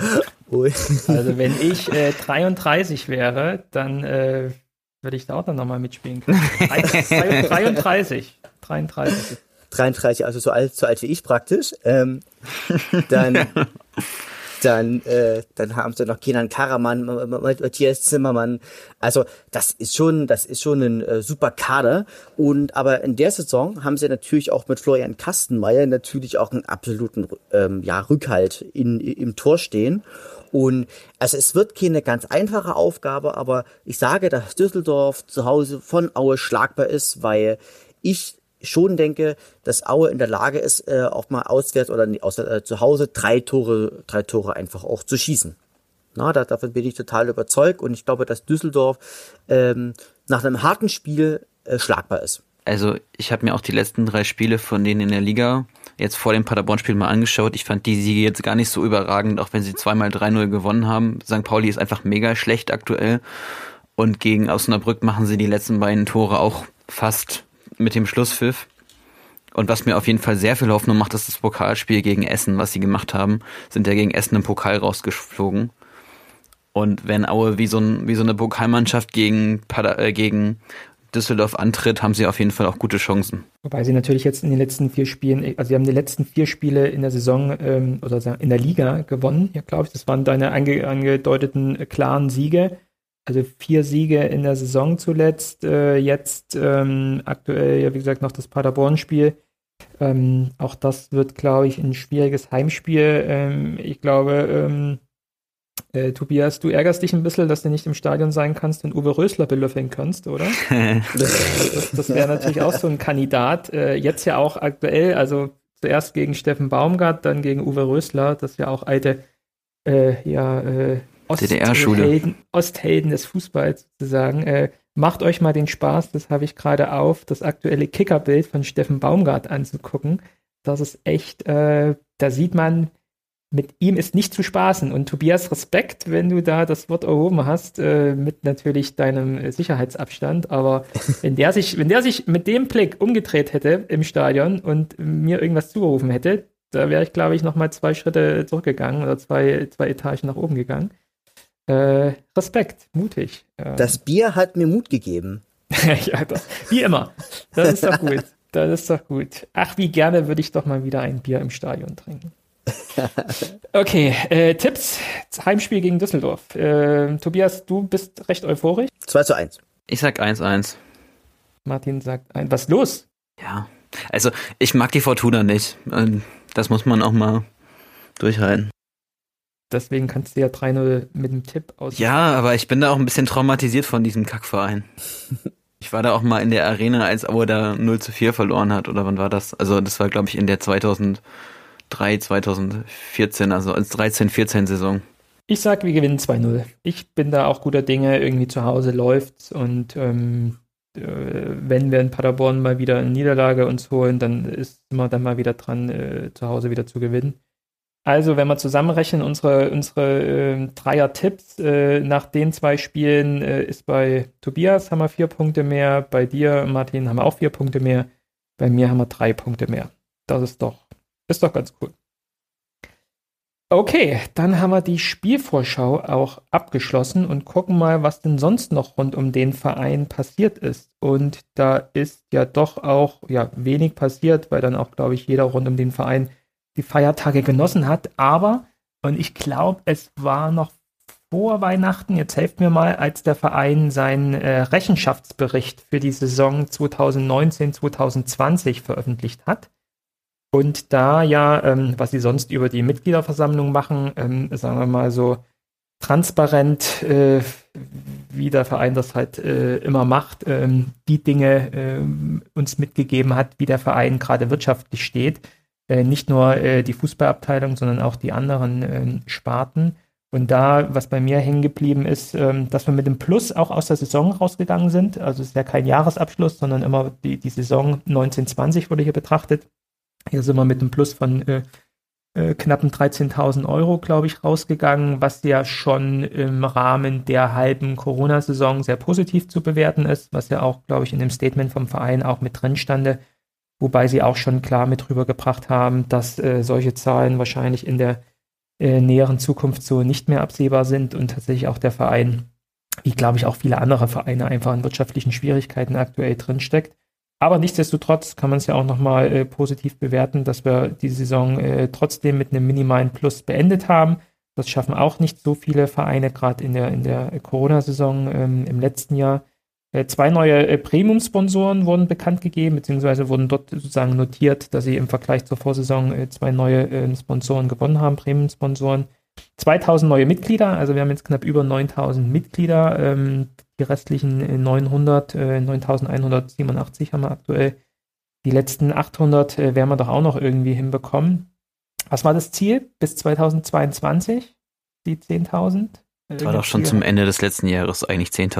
Also wenn ich äh, dreiunddreißig wäre, dann äh, würde ich da auch dann nochmal mitspielen können. dreiunddreißig. dreiunddreißig. dreiunddreißig, also so alt, so alt wie ich praktisch. Ähm, dann, dann, äh, dann haben sie noch Kenan Karaman, Matthias Zimmermann. Also das ist schon, das ist schon ein äh, super Kader. Und aber in der Saison haben sie natürlich auch mit Florian Kastenmeier natürlich auch einen absoluten ähm, ja, Rückhalt in, im Tor stehen. Und also es wird keine ganz einfache Aufgabe, aber ich sage, dass Düsseldorf zu Hause von Aue schlagbar ist, weil ich schon denke, dass Aue in der Lage ist, äh, auch mal auswärts oder nee, aus, äh, zu Hause drei Tore, drei Tore einfach auch zu schießen. Na, da, davon bin ich total überzeugt und ich glaube, dass Düsseldorf ähm, nach einem harten Spiel äh, schlagbar ist. Also ich habe mir auch die letzten drei Spiele von denen in der Liga jetzt vor dem Paderborn-Spiel mal angeschaut. Ich fand die Siege jetzt gar nicht so überragend, auch wenn sie zweimal drei null gewonnen haben. Sankt Pauli ist einfach mega schlecht aktuell. Und gegen Osnabrück machen sie die letzten beiden Tore auch fast mit dem Schlusspfiff. Und was mir auf jeden Fall sehr viel Hoffnung macht, ist das Pokalspiel gegen Essen, was sie gemacht haben. Sind ja gegen Essen im Pokal rausgeflogen. Und wenn Aue wie so, ein, wie so eine Pokalmannschaft gegen, Pader, äh, gegen Düsseldorf antritt, haben sie auf jeden Fall auch gute Chancen. Wobei sie natürlich jetzt in den letzten vier Spielen, also sie haben die letzten vier Spiele in der Saison ähm, oder in der Liga gewonnen, ja, glaube ich. Das waren deine ange, angedeuteten äh, klaren Siege. Also vier Siege in der Saison zuletzt. Äh, jetzt ähm, aktuell, ja, wie gesagt, noch das Paderborn-Spiel. Ähm, auch das wird, glaube ich, ein schwieriges Heimspiel. Ähm, ich glaube, ähm, Äh, Tobias, du ärgerst dich ein bisschen, dass du nicht im Stadion sein kannst und Uwe Rösler belöffeln kannst, oder? das das wäre natürlich auch so ein Kandidat. Äh, jetzt ja auch aktuell, also zuerst gegen Steffen Baumgart, dann gegen Uwe Rösler, das ist ja auch alte äh, ja, äh, Osthelden, Osthelden des Fußballs sozusagen. Äh, macht euch mal den Spaß, das habe ich gerade auf, das aktuelle Kickerbild von Steffen Baumgart anzugucken. Das ist echt, äh, da sieht man, mit ihm ist nicht zu spaßen. Und Tobias, Respekt, wenn du da das Wort erhoben hast, äh, mit natürlich deinem äh, Sicherheitsabstand. Aber wenn der sich, wenn der sich mit dem Blick umgedreht hätte im Stadion und mir irgendwas zugerufen hätte, da wäre ich, glaube ich, nochmal zwei Schritte zurückgegangen oder zwei, zwei Etagen nach oben gegangen. Äh, Respekt, mutig. Äh, das Bier hat mir Mut gegeben. ja, das, wie immer. Das ist doch gut. Das ist doch gut. Ach, wie gerne würde ich doch mal wieder ein Bier im Stadion trinken. Okay, äh, Tipps. Heimspiel gegen Düsseldorf. Äh, Tobias, du bist recht euphorisch. zwei zu eins. Ich sag eins eins. Martin sagt ein. Was ist los? Ja, also ich mag die Fortuna nicht. Das muss man auch mal durchhalten. Deswegen kannst du ja drei null mit dem Tipp aus. Ja, aber ich bin da auch ein bisschen traumatisiert von diesem Kackverein. Ich war da auch mal in der Arena, als Aue da null zu vier verloren hat. Oder wann war das? Also das war, glaube ich, in der zweitausenddrei, zweitausendvierzehn, also als dreizehn vierzehn Saison. Ich sag, wir gewinnen zwei null. Ich bin da auch guter Dinge. Irgendwie zu Hause läuft's. Und ähm, äh, wenn wir in Paderborn mal wieder eine Niederlage uns holen, dann ist man dann mal wieder dran, äh, zu Hause wieder zu gewinnen. Also, wenn wir zusammenrechnen, unsere, unsere äh, Dreier-Tipps äh, nach den zwei Spielen äh, ist bei Tobias haben wir vier Punkte mehr, bei dir, Martin, haben wir auch vier Punkte mehr, bei mir haben wir drei Punkte mehr. Das ist doch, ist doch ganz cool. Okay, dann haben wir die Spielvorschau auch abgeschlossen und gucken mal, was denn sonst noch rund um den Verein passiert ist. Und da ist ja doch auch ja, wenig passiert, weil dann auch, glaube ich, jeder rund um den Verein die Feiertage genossen hat, aber, und ich glaube, es war noch vor Weihnachten, jetzt helft mir mal, als der Verein seinen äh, Rechenschaftsbericht für die Saison zweitausendneunzehn zweitausendzwanzig veröffentlicht hat. Und da ja, ähm, was sie sonst über die Mitgliederversammlung machen, ähm, sagen wir mal so transparent, äh, wie der Verein das halt äh, immer macht, ähm, die Dinge äh, uns mitgegeben hat, wie der Verein gerade wirtschaftlich steht. Äh, nicht nur äh, die Fußballabteilung, sondern auch die anderen äh, Sparten. Und da, was bei mir hängen geblieben ist, ähm, dass wir mit dem Plus auch aus der Saison rausgegangen sind. Also es ist ja kein Jahresabschluss, sondern immer die, die Saison neunzehn zwanzig wurde hier betrachtet. Hier sind wir mit einem Plus von äh, äh, knappen dreizehntausend Euro, glaube ich, rausgegangen, was ja schon im Rahmen der halben Corona-Saison sehr positiv zu bewerten ist, was ja auch, glaube ich, in dem Statement vom Verein auch mit drin stande. Wobei sie auch schon klar mit rübergebracht haben, dass äh, solche Zahlen wahrscheinlich in der äh, näheren Zukunft so nicht mehr absehbar sind und tatsächlich auch der Verein, wie glaube ich auch viele andere Vereine, einfach in wirtschaftlichen Schwierigkeiten aktuell drinsteckt. Aber nichtsdestotrotz kann man es ja auch nochmal äh, positiv bewerten, dass wir die Saison äh, trotzdem mit einem minimalen Plus beendet haben. Das schaffen auch nicht so viele Vereine, gerade in der, in der Corona-Saison ähm, im letzten Jahr. Äh, zwei neue äh, Premium-Sponsoren wurden bekannt gegeben, beziehungsweise wurden dort sozusagen notiert, dass sie im Vergleich zur Vorsaison äh, zwei neue äh, Sponsoren gewonnen haben, Premium-Sponsoren. zweitausend neue Mitglieder, also wir haben jetzt knapp über neuntausend Mitglieder. Ähm, die restlichen äh, neunhundert, äh, neuntausendeinhundertsiebenundachtzig haben wir aktuell. Die letzten achthundert äh, werden wir doch auch noch irgendwie hinbekommen. Was war das Ziel bis zweitausendzweiundzwanzig? Die zehntausend? Das war doch schon zum Ende des letzten Jahres eigentlich zehntausend.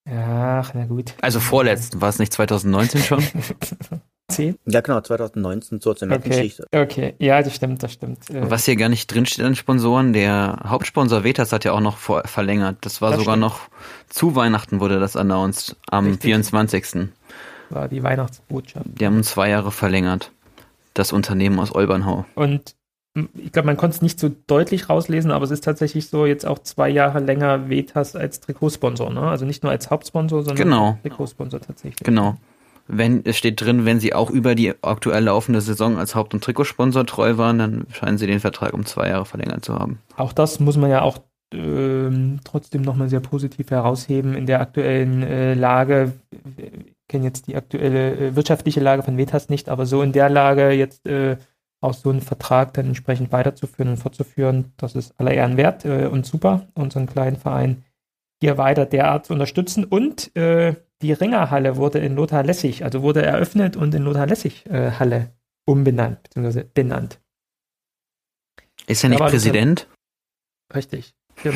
Ach, na gut. Also vorletzten, war es nicht zwanzig neunzehn schon? zehn? Ja, genau, zwanzig neunzehn, so zur Okay, Geschichte. okay, ja, das stimmt, das stimmt. Äh, Was hier gar nicht drinsteht an Sponsoren, der Hauptsponsor Vetas hat ja auch noch vor, verlängert. Das war Das sogar stimmt. noch zu Weihnachten wurde das announced, am Richtig. vierundzwanzigsten war die Weihnachtsbotschaft. Die haben zwei Jahre verlängert. Das Unternehmen aus Olbernhau. Und m, ich glaube, man konnte es nicht so deutlich rauslesen, aber es ist tatsächlich so, jetzt auch zwei Jahre länger Vetas als Trikotsponsor, ne? Also nicht nur als Hauptsponsor, sondern Genau. als Trikotsponsor tatsächlich. Genau. Wenn, es steht drin, wenn sie auch über die aktuell laufende Saison als Haupt- und Trikotsponsor treu waren, dann scheinen sie den Vertrag um zwei Jahre verlängert zu haben. Auch das muss man ja auch ähm, trotzdem nochmal sehr positiv herausheben in der aktuellen äh, Lage. Ich kenne jetzt die aktuelle äh, wirtschaftliche Lage von Vetas nicht, aber so in der Lage jetzt äh, auch so einen Vertrag dann entsprechend weiterzuführen und fortzuführen, das ist aller Ehren wert äh, und super, unseren kleinen Verein hier weiter derart zu unterstützen. Und äh, die Ringerhalle wurde in Lothar-Lessig, also wurde eröffnet und in Lothar-Lessig-Halle äh, umbenannt, beziehungsweise benannt. Ist er nicht Aber das- Präsident? Richtig, genau.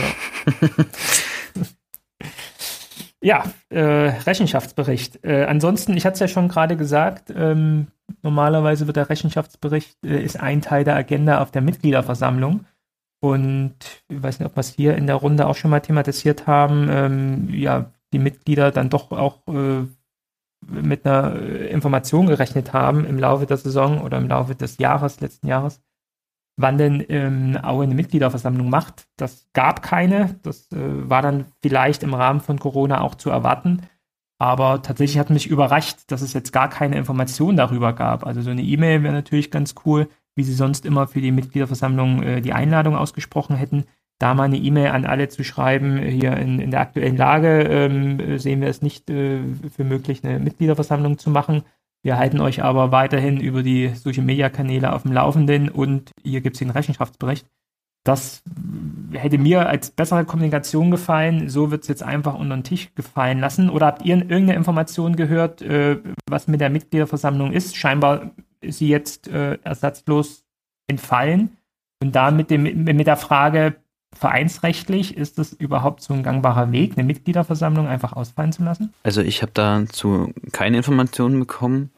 Ja, äh, Rechenschaftsbericht. Äh, ansonsten, ich hatte es ja schon gerade gesagt, ähm, normalerweise wird der Rechenschaftsbericht, äh, ist ein Teil der Agenda auf der Mitgliederversammlung. Und ich weiß nicht, ob wir es hier in der Runde auch schon mal thematisiert haben, ähm, ja, die Mitglieder dann doch auch äh, mit einer äh, Information gerechnet haben im Laufe der Saison oder im Laufe des Jahres, letzten Jahres, wann denn ähm, Aue eine Mitgliederversammlung macht. Das gab keine. Das äh, war dann vielleicht im Rahmen von Corona auch zu erwarten. Aber tatsächlich hat mich überrascht, dass es jetzt gar keine Information darüber gab. Also so eine E-Mail wäre natürlich ganz cool, wie sie sonst immer für die Mitgliederversammlung äh, die Einladung ausgesprochen hätten. Da mal eine E-Mail an alle zu schreiben, hier in, in der aktuellen Lage ähm, sehen wir es nicht äh, für möglich, eine Mitgliederversammlung zu machen. Wir halten euch aber weiterhin über die Social-Media-Kanäle auf dem Laufenden und hier gibt es den Rechenschaftsbericht. Das hätte mir als bessere Kommunikation gefallen. So wird es jetzt einfach unter den Tisch gefallen lassen. Oder habt ihr irgendeine Information gehört, äh, was mit der Mitgliederversammlung ist? Scheinbar ist sie jetzt äh, ersatzlos entfallen. Und da mit, dem, mit der Frage, vereinsrechtlich, ist das überhaupt so ein gangbarer Weg, eine Mitgliederversammlung einfach ausfallen zu lassen? Also ich habe dazu keine Informationen bekommen.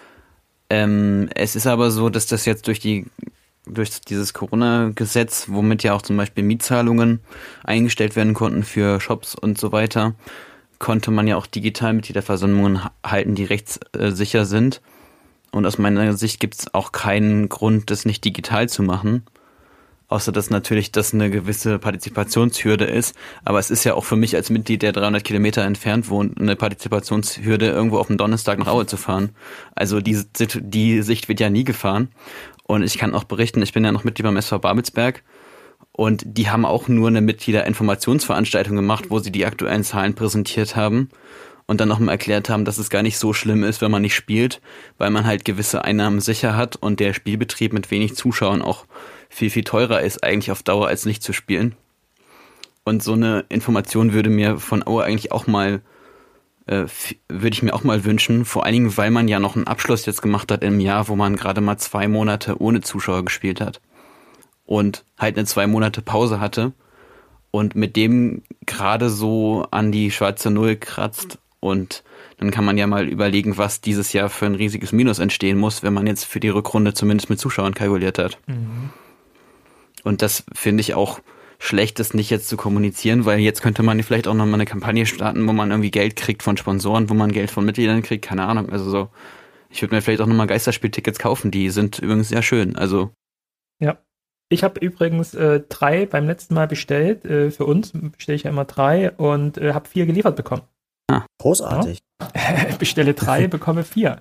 Ähm, es ist aber so, dass das jetzt durch die durch dieses Corona-Gesetz, womit ja auch zum Beispiel Mietzahlungen eingestellt werden konnten für Shops und so weiter, konnte man ja auch digital Mitgliederversammlungen halten, die rechtssicher sind. Und aus meiner Sicht gibt es auch keinen Grund, das nicht digital zu machen. Außer dass natürlich das eine gewisse Partizipationshürde ist. Aber es ist ja auch für mich als Mitglied, der dreihundert Kilometer entfernt wohnt, eine Partizipationshürde, irgendwo auf dem Donnerstag nach Aue zu fahren. Also die, die Sicht wird ja nie gefahren. Und ich kann auch berichten, ich bin ja noch Mitglied beim S V Babelsberg. Und die haben auch nur eine Mitgliederinformationsveranstaltung gemacht, wo sie die aktuellen Zahlen präsentiert haben. Und dann nochmal erklärt haben, dass es gar nicht so schlimm ist, wenn man nicht spielt, weil man halt gewisse Einnahmen sicher hat und der Spielbetrieb mit wenig Zuschauern auch viel, viel teurer ist eigentlich auf Dauer, als nicht zu spielen. Und so eine Information würde mir von Aue eigentlich auch mal, äh, würde ich mir auch mal wünschen, vor allen Dingen, weil man ja noch einen Abschluss jetzt gemacht hat im Jahr, wo man gerade mal zwei Monate ohne Zuschauer gespielt hat und halt eine zwei Monate Pause hatte und mit dem gerade so an die schwarze Null kratzt. Und dann kann man ja mal überlegen, was dieses Jahr für ein riesiges Minus entstehen muss, wenn man jetzt für die Rückrunde zumindest mit Zuschauern kalkuliert hat. Mhm. Und das finde ich auch schlecht, das nicht jetzt zu kommunizieren, weil jetzt könnte man vielleicht auch nochmal eine Kampagne starten, wo man irgendwie Geld kriegt von Sponsoren, wo man Geld von Mitgliedern kriegt, keine Ahnung. Also so, ich würde mir vielleicht auch nochmal Geisterspieltickets kaufen, die sind übrigens sehr schön. Also ja. Ich habe übrigens äh, drei beim letzten Mal bestellt. Äh, für uns bestelle ich ja immer drei und äh, habe vier geliefert bekommen. Ah. Großartig. Ja. Bestelle drei, bekomme vier.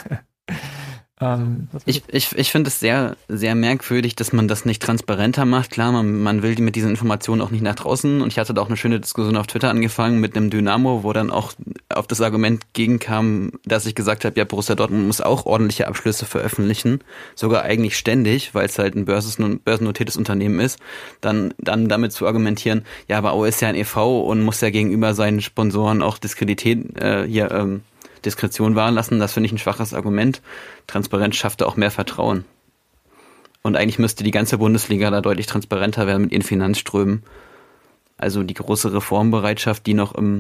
ähm, ich ich, ich finde es sehr, sehr merkwürdig, dass man das nicht transparenter macht. Klar, man, man will mit diesen Informationen auch nicht nach draußen. Und ich hatte da auch eine schöne Diskussion auf Twitter angefangen mit einem Dynamo, wo dann auch auf das Argument gegenkam, dass ich gesagt habe, ja, Borussia Dortmund muss auch ordentliche Abschlüsse veröffentlichen. Sogar eigentlich ständig, weil es halt ein börsennotiertes Unternehmen ist. Dann, dann damit zu argumentieren, ja, aber Aue ist ja ein E V und muss ja gegenüber seinen Sponsoren auch Diskredität, äh, hier, ähm, Diskretion wahren lassen, das finde ich ein schwaches Argument. Transparenz schafft auch mehr Vertrauen. Und eigentlich müsste die ganze Bundesliga da deutlich transparenter werden mit ihren Finanzströmen. Also die große Reformbereitschaft, die noch im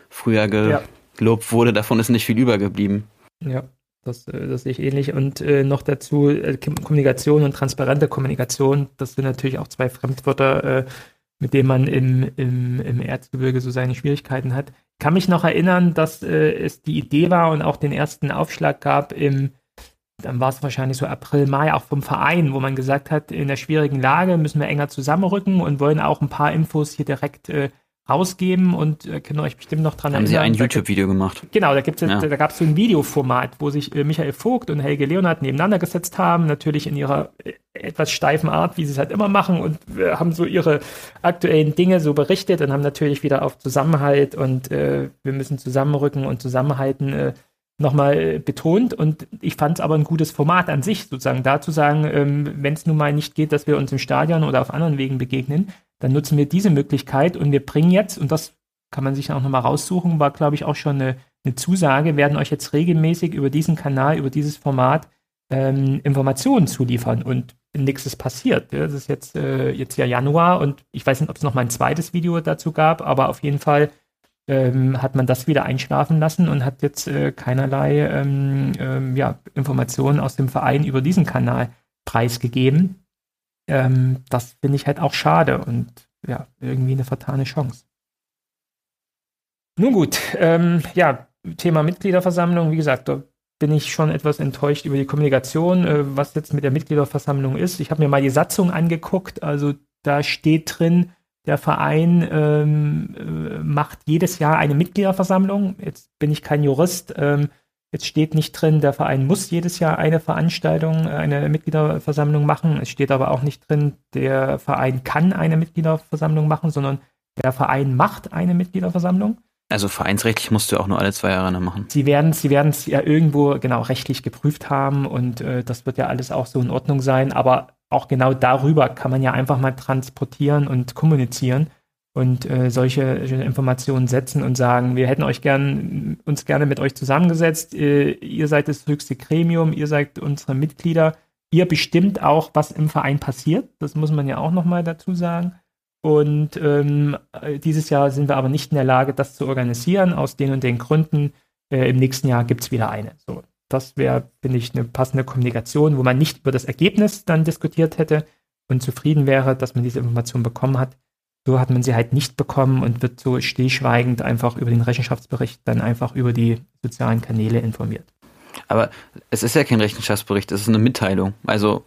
früher ge- gelobt wurde, davon ist nicht viel übergeblieben. Ja, das, das sehe ich ähnlich. Und äh, noch dazu äh, Kommunikation und transparente Kommunikation, das sind natürlich auch zwei Fremdwörter, äh, mit denen man im, im, im Erzgebirge so seine Schwierigkeiten hat. Ich kann mich noch erinnern, dass äh, es die Idee war und auch den ersten Aufschlag gab im, dann war es wahrscheinlich so April, Mai, auch vom Verein, wo man gesagt hat, in der schwierigen Lage müssen wir enger zusammenrücken und wollen auch ein paar Infos hier direkt äh, rausgeben und äh, können euch bestimmt noch dran Haben erinnern. Sie ein YouTube-Video gemacht? Genau, da gibt's jetzt, Ja. da gab es so ein Videoformat, wo sich äh, Michael Vogt und Helge Leonhardt nebeneinander gesetzt haben, natürlich in ihrer äh, etwas steifen Art, wie sie es halt immer machen, und äh, haben so ihre aktuellen Dinge so berichtet und haben natürlich wieder auf Zusammenhalt und äh, wir müssen zusammenrücken und zusammenhalten äh, nochmal äh, betont. Und ich fand es aber ein gutes Format an sich, sozusagen da zu sagen, ähm, wenn es nun mal nicht geht, dass wir uns im Stadion oder auf anderen Wegen begegnen, dann nutzen wir diese Möglichkeit und wir bringen jetzt, und das kann man sich auch nochmal raussuchen, war, glaube ich, auch schon eine, eine Zusage, werden euch jetzt regelmäßig über diesen Kanal, über dieses Format ähm, Informationen zuliefern und nichts ist passiert. Ja, das ist jetzt, äh, jetzt ja Januar und ich weiß nicht, ob es noch mal ein zweites Video dazu gab, aber auf jeden Fall ähm, hat man das wieder einschlafen lassen und hat jetzt äh, keinerlei ähm, ähm, ja, Informationen aus dem Verein über diesen Kanal preisgegeben. Ähm, das finde ich halt auch schade und ja, irgendwie eine vertane Chance. Nun gut, ähm, ja, Thema Mitgliederversammlung, wie gesagt, da bin ich schon etwas enttäuscht über die Kommunikation, äh, was jetzt mit der Mitgliederversammlung ist. Ich habe mir mal die Satzung angeguckt, also da steht drin, der Verein ähm, äh, macht jedes Jahr eine Mitgliederversammlung. Jetzt bin ich kein Jurist, ähm, jetzt steht nicht drin, der Verein muss jedes Jahr eine Veranstaltung, eine Mitgliederversammlung machen. Es steht aber auch nicht drin, der Verein kann eine Mitgliederversammlung machen, sondern der Verein macht eine Mitgliederversammlung. Also vereinsrechtlich musst du auch nur alle zwei Jahre eine machen. Sie werden sie werden es ja irgendwo genau rechtlich geprüft haben und äh, das wird ja alles auch so in Ordnung sein, aber auch genau darüber kann man ja einfach mal transportieren und kommunizieren und äh, solche Informationen setzen und sagen, wir hätten euch gern, uns gerne mit euch zusammengesetzt, äh, ihr seid das höchste Gremium, ihr seid unsere Mitglieder, ihr bestimmt auch, was im Verein passiert, das muss man ja auch nochmal dazu sagen. Und ähm, dieses Jahr sind wir aber nicht in der Lage, das zu organisieren, aus den und den Gründen. Äh, im nächsten Jahr gibt es wieder eine. So, das wäre, finde ich, eine passende Kommunikation, wo man nicht über das Ergebnis dann diskutiert hätte und zufrieden wäre, dass man diese Information bekommen hat. So hat man sie halt nicht bekommen und wird so stillschweigend einfach über den Rechenschaftsbericht dann einfach über die sozialen Kanäle informiert. Aber es ist ja kein Rechenschaftsbericht, es ist eine Mitteilung. Also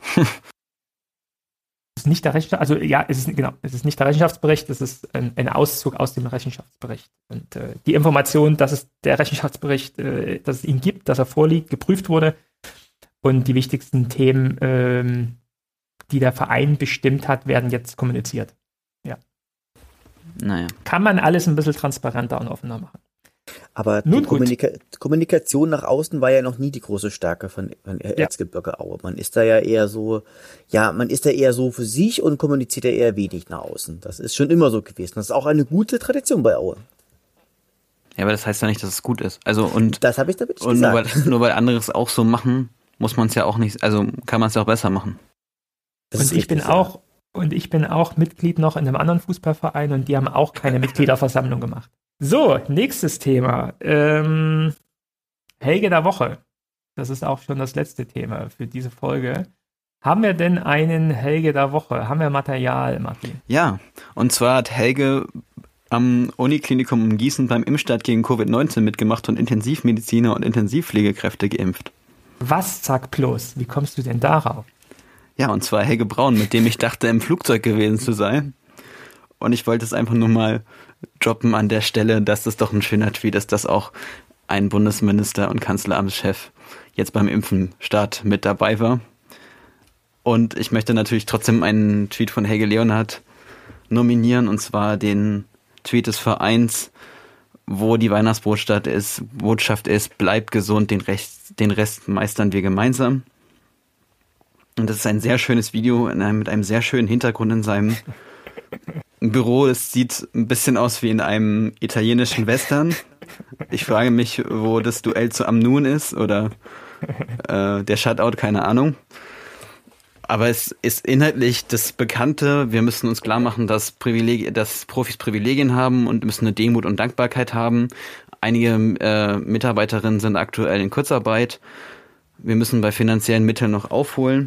Es ist nicht der Rechenschafts- also ja, es ist genau, es ist nicht der Rechenschaftsbericht, es ist ein, ein Auszug aus dem Rechenschaftsbericht. Und äh, die Information, dass es der Rechenschaftsbericht, äh, dass es ihn gibt, dass er vorliegt, geprüft wurde und die wichtigsten Themen, ähm, die der Verein bestimmt hat, werden jetzt kommuniziert. Ja. Naja. Kann man alles ein bisschen transparenter und offener machen. Aber die Nun gut. Kommunika Kommunikation nach außen war ja noch nie die große Stärke von, von Erzgebirge Aue. Man ist da ja eher so, ja, man ist da eher so für sich und kommuniziert ja eher wenig nach außen. Das ist schon immer so gewesen. Das ist auch eine gute Tradition bei Aue. Ja, aber das heißt ja nicht, dass es gut ist. Also und Das habe ich damit nicht und nur weil, gesagt. nur weil andere es auch so machen, muss man es ja auch nicht, also kann man es ja auch besser machen. Das Und ist ich richtig, bin ja. auch und ich bin auch Mitglied noch in einem anderen Fußballverein und die haben auch keine Mitgliederversammlung gemacht. So, nächstes Thema. Ähm, Helge der Woche. Das ist auch schon das letzte Thema für diese Folge. Haben wir denn einen Helge der Woche? Haben wir Material, Martin? Ja, und zwar hat Helge am Uniklinikum in Gießen beim Impfstart gegen Covid neunzehn mitgemacht und Intensivmediziner und Intensivpflegekräfte geimpft. Was, sag bloß, wie kommst du denn darauf? Ja, und zwar Helge Braun, mit dem ich dachte, im Flugzeug gewesen zu sein. Und ich wollte es einfach nur mal droppen an der Stelle, dass das doch ein schöner Tweet ist, dass auch ein Bundesminister und Kanzleramtschef jetzt beim Impfenstart mit dabei war. Und ich möchte natürlich trotzdem einen Tweet von Helge Leonhardt nominieren, und zwar den Tweet des Vereins, wo die Weihnachtsbotschaft ist, Botschaft ist, bleibt gesund, den Rest, den Rest meistern wir gemeinsam. Und das ist ein sehr schönes Video in einem, mit einem sehr schönen Hintergrund in seinem Büro. Es sieht ein bisschen aus wie in einem italienischen Western. Ich frage mich, wo das Duell zu Am Nun ist oder äh, der Shutout, keine Ahnung. Aber es ist inhaltlich das Bekannte. Wir müssen uns klar machen, dass Privileg, dass Profis Privilegien haben und müssen eine Demut und Dankbarkeit haben. Einige äh, Mitarbeiterinnen sind aktuell in Kurzarbeit. Wir müssen bei finanziellen Mitteln noch aufholen.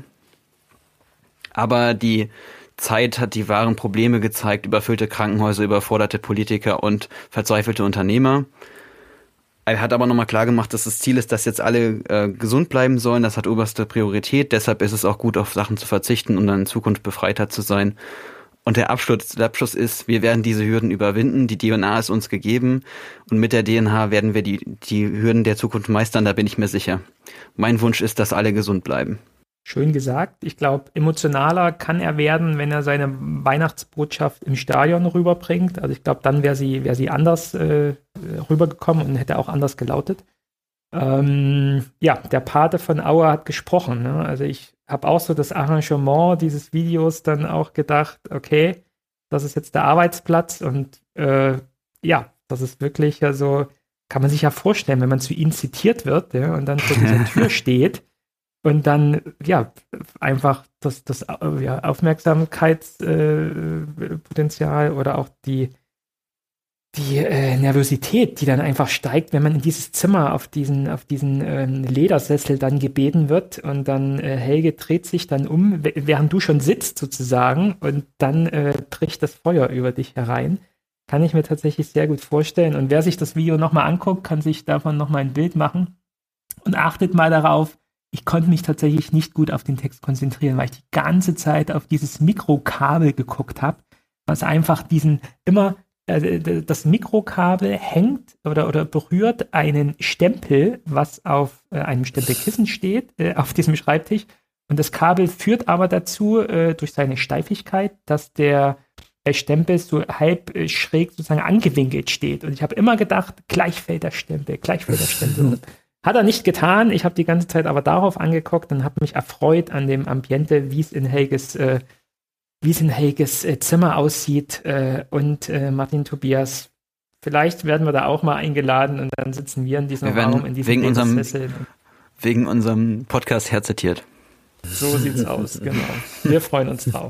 Aber die Zeit hat die wahren Probleme gezeigt, überfüllte Krankenhäuser, überforderte Politiker und verzweifelte Unternehmer. Er hat aber nochmal klar gemacht, dass das Ziel ist, dass jetzt alle äh, gesund bleiben sollen. Das hat oberste Priorität. Deshalb ist es auch gut, auf Sachen zu verzichten, um dann in Zukunft befreiter zu sein. Und der Abschluss, der Abschluss ist, wir werden diese Hürden überwinden. Die D N A ist uns gegeben. Und mit der D N A werden wir die, die Hürden der Zukunft meistern, da bin ich mir sicher. Mein Wunsch ist, dass alle gesund bleiben. Schön gesagt. Ich glaube, emotionaler kann er werden, wenn er seine Weihnachtsbotschaft im Stadion rüberbringt. Also ich glaube, dann wäre sie, wäre sie anders äh, rübergekommen und hätte auch anders gelautet. Ähm, ja, der Pate von Aue hat gesprochen. Ne? Also ich habe auch so das Arrangement dieses Videos dann auch gedacht, okay, das ist jetzt der Arbeitsplatz und äh, ja, das ist wirklich ja so, kann man sich ja vorstellen, wenn man zu ihm zitiert wird, ja, und dann vor dieser Tür steht. Und dann, ja, einfach das, das ja, Aufmerksamkeitspotenzial äh, oder auch die, die äh, Nervosität, die dann einfach steigt, wenn man in dieses Zimmer auf diesen, auf diesen äh, Ledersessel dann gebeten wird und dann äh, Helge dreht sich dann um, während du schon sitzt sozusagen und dann äh, bricht das Feuer über dich herein. Kann ich mir tatsächlich sehr gut vorstellen. Und wer sich das Video nochmal anguckt, kann sich davon nochmal ein Bild machen und achtet mal darauf, ich konnte mich tatsächlich nicht gut auf den Text konzentrieren, weil ich die ganze Zeit auf dieses Mikrokabel geguckt habe, was einfach diesen immer, äh, das Mikrokabel hängt oder, oder berührt einen Stempel, was auf äh, einem Stempelkissen steht, äh, auf diesem Schreibtisch. Und das Kabel führt aber dazu, äh, durch seine Steifigkeit, dass der äh, Stempel so halb äh, schräg sozusagen angewinkelt steht. Und ich habe immer gedacht, gleich fällt der Stempel, gleich fällt der Stempel. Hat er nicht getan. Ich habe die ganze Zeit aber darauf angeguckt und habe mich erfreut an dem Ambiente, wie es in Helges, äh, wie es in Helges äh, Zimmer aussieht. Äh, und äh, Martin Tobias, vielleicht werden wir da auch mal eingeladen und dann sitzen wir in diesem wir Raum, in diesem wegen unserem, Sessel. wegen unserem Podcast herzitiert. So sieht's aus, genau. Wir freuen uns drauf.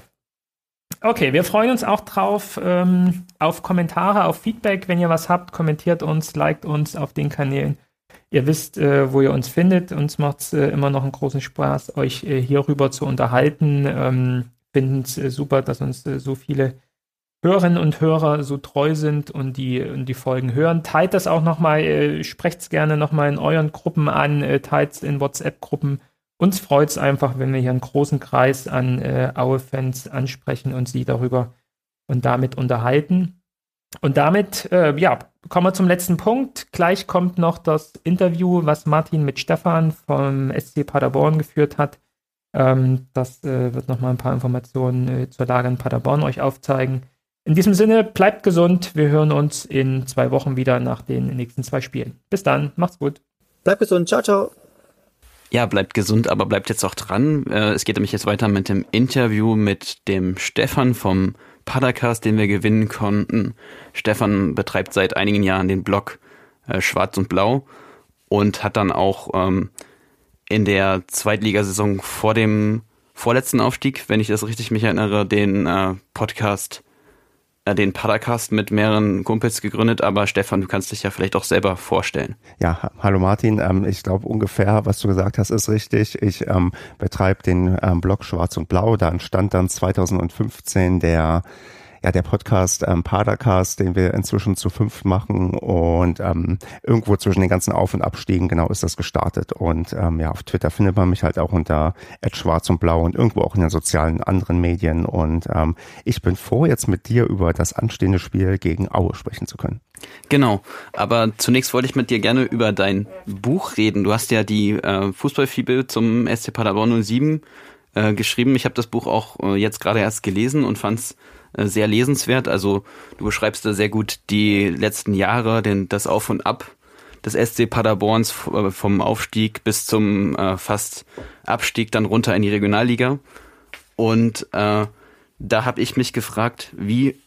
Okay, wir freuen uns auch drauf ähm, auf Kommentare, auf Feedback. Wenn ihr was habt, kommentiert uns, liked uns auf den Kanälen. Ihr wisst, äh, wo ihr uns findet. Uns macht es äh, immer noch einen großen Spaß, euch äh, hierüber zu unterhalten. Ähm, finden es äh, super, dass uns äh, so viele Hörerinnen und Hörer so treu sind und die, und die Folgen hören. Teilt das auch nochmal, äh, sprecht es gerne nochmal in euren Gruppen an, äh, teilt es in WhatsApp-Gruppen. Uns freut es einfach, wenn wir hier einen großen Kreis an äh, Aue-Fans ansprechen und sie darüber und damit unterhalten. Und damit, äh, ja, kommen wir zum letzten Punkt. Gleich kommt noch das Interview, was Martin mit Stefan vom S C Paderborn geführt hat. Ähm, das äh, wird nochmal ein paar Informationen äh, zur Lage in Paderborn euch aufzeigen. In diesem Sinne, bleibt gesund. Wir hören uns in zwei Wochen wieder nach den nächsten zwei Spielen. Bis dann, macht's gut. Bleibt gesund, ciao, ciao. Ja, bleibt gesund, aber bleibt jetzt auch dran. Äh, es geht nämlich jetzt weiter mit dem Interview mit dem Stefan vom Padercast, den wir gewinnen konnten. Stefan betreibt seit einigen Jahren den Blog äh, Schwarz und Blau und hat dann auch ähm, in der Zweitligasaison vor dem vorletzten Aufstieg, wenn ich das richtig mich erinnere, den äh, Podcast, äh, den Padercast mit mehreren Kumpels gegründet. Aber Stefan, du kannst dich ja vielleicht auch selber vorstellen. Ja, ha- hallo Martin. Ähm, ich glaube ungefähr, was du gesagt hast, ist richtig. Ich ähm, betreibe den ähm, Blog Schwarz und Blau. Da entstand dann zweitausendfünfzehn der ja der Podcast ähm, Padercast, den wir inzwischen zu fünf machen und ähm, irgendwo zwischen den ganzen Auf- und Abstiegen genau ist das gestartet. Und ähm, ja, auf Twitter findet man mich halt auch unter at schwarz und blau und irgendwo auch in den sozialen anderen Medien. Und ähm, ich bin froh, jetzt mit dir über das anstehende Spiel gegen Aue sprechen zu können. Genau, aber zunächst wollte ich mit dir gerne über dein Buch reden. Du hast ja die äh, Fußballfibel zum S C Paderborn null sieben äh, geschrieben. Ich habe das Buch auch äh, jetzt gerade erst gelesen und fand es äh, sehr lesenswert. Also du beschreibst da sehr gut die letzten Jahre, den, das Auf und Ab des S C Paderborns äh, vom Aufstieg bis zum äh, fast Abstieg, dann runter in die Regionalliga. Und äh, da habe ich mich gefragt, wie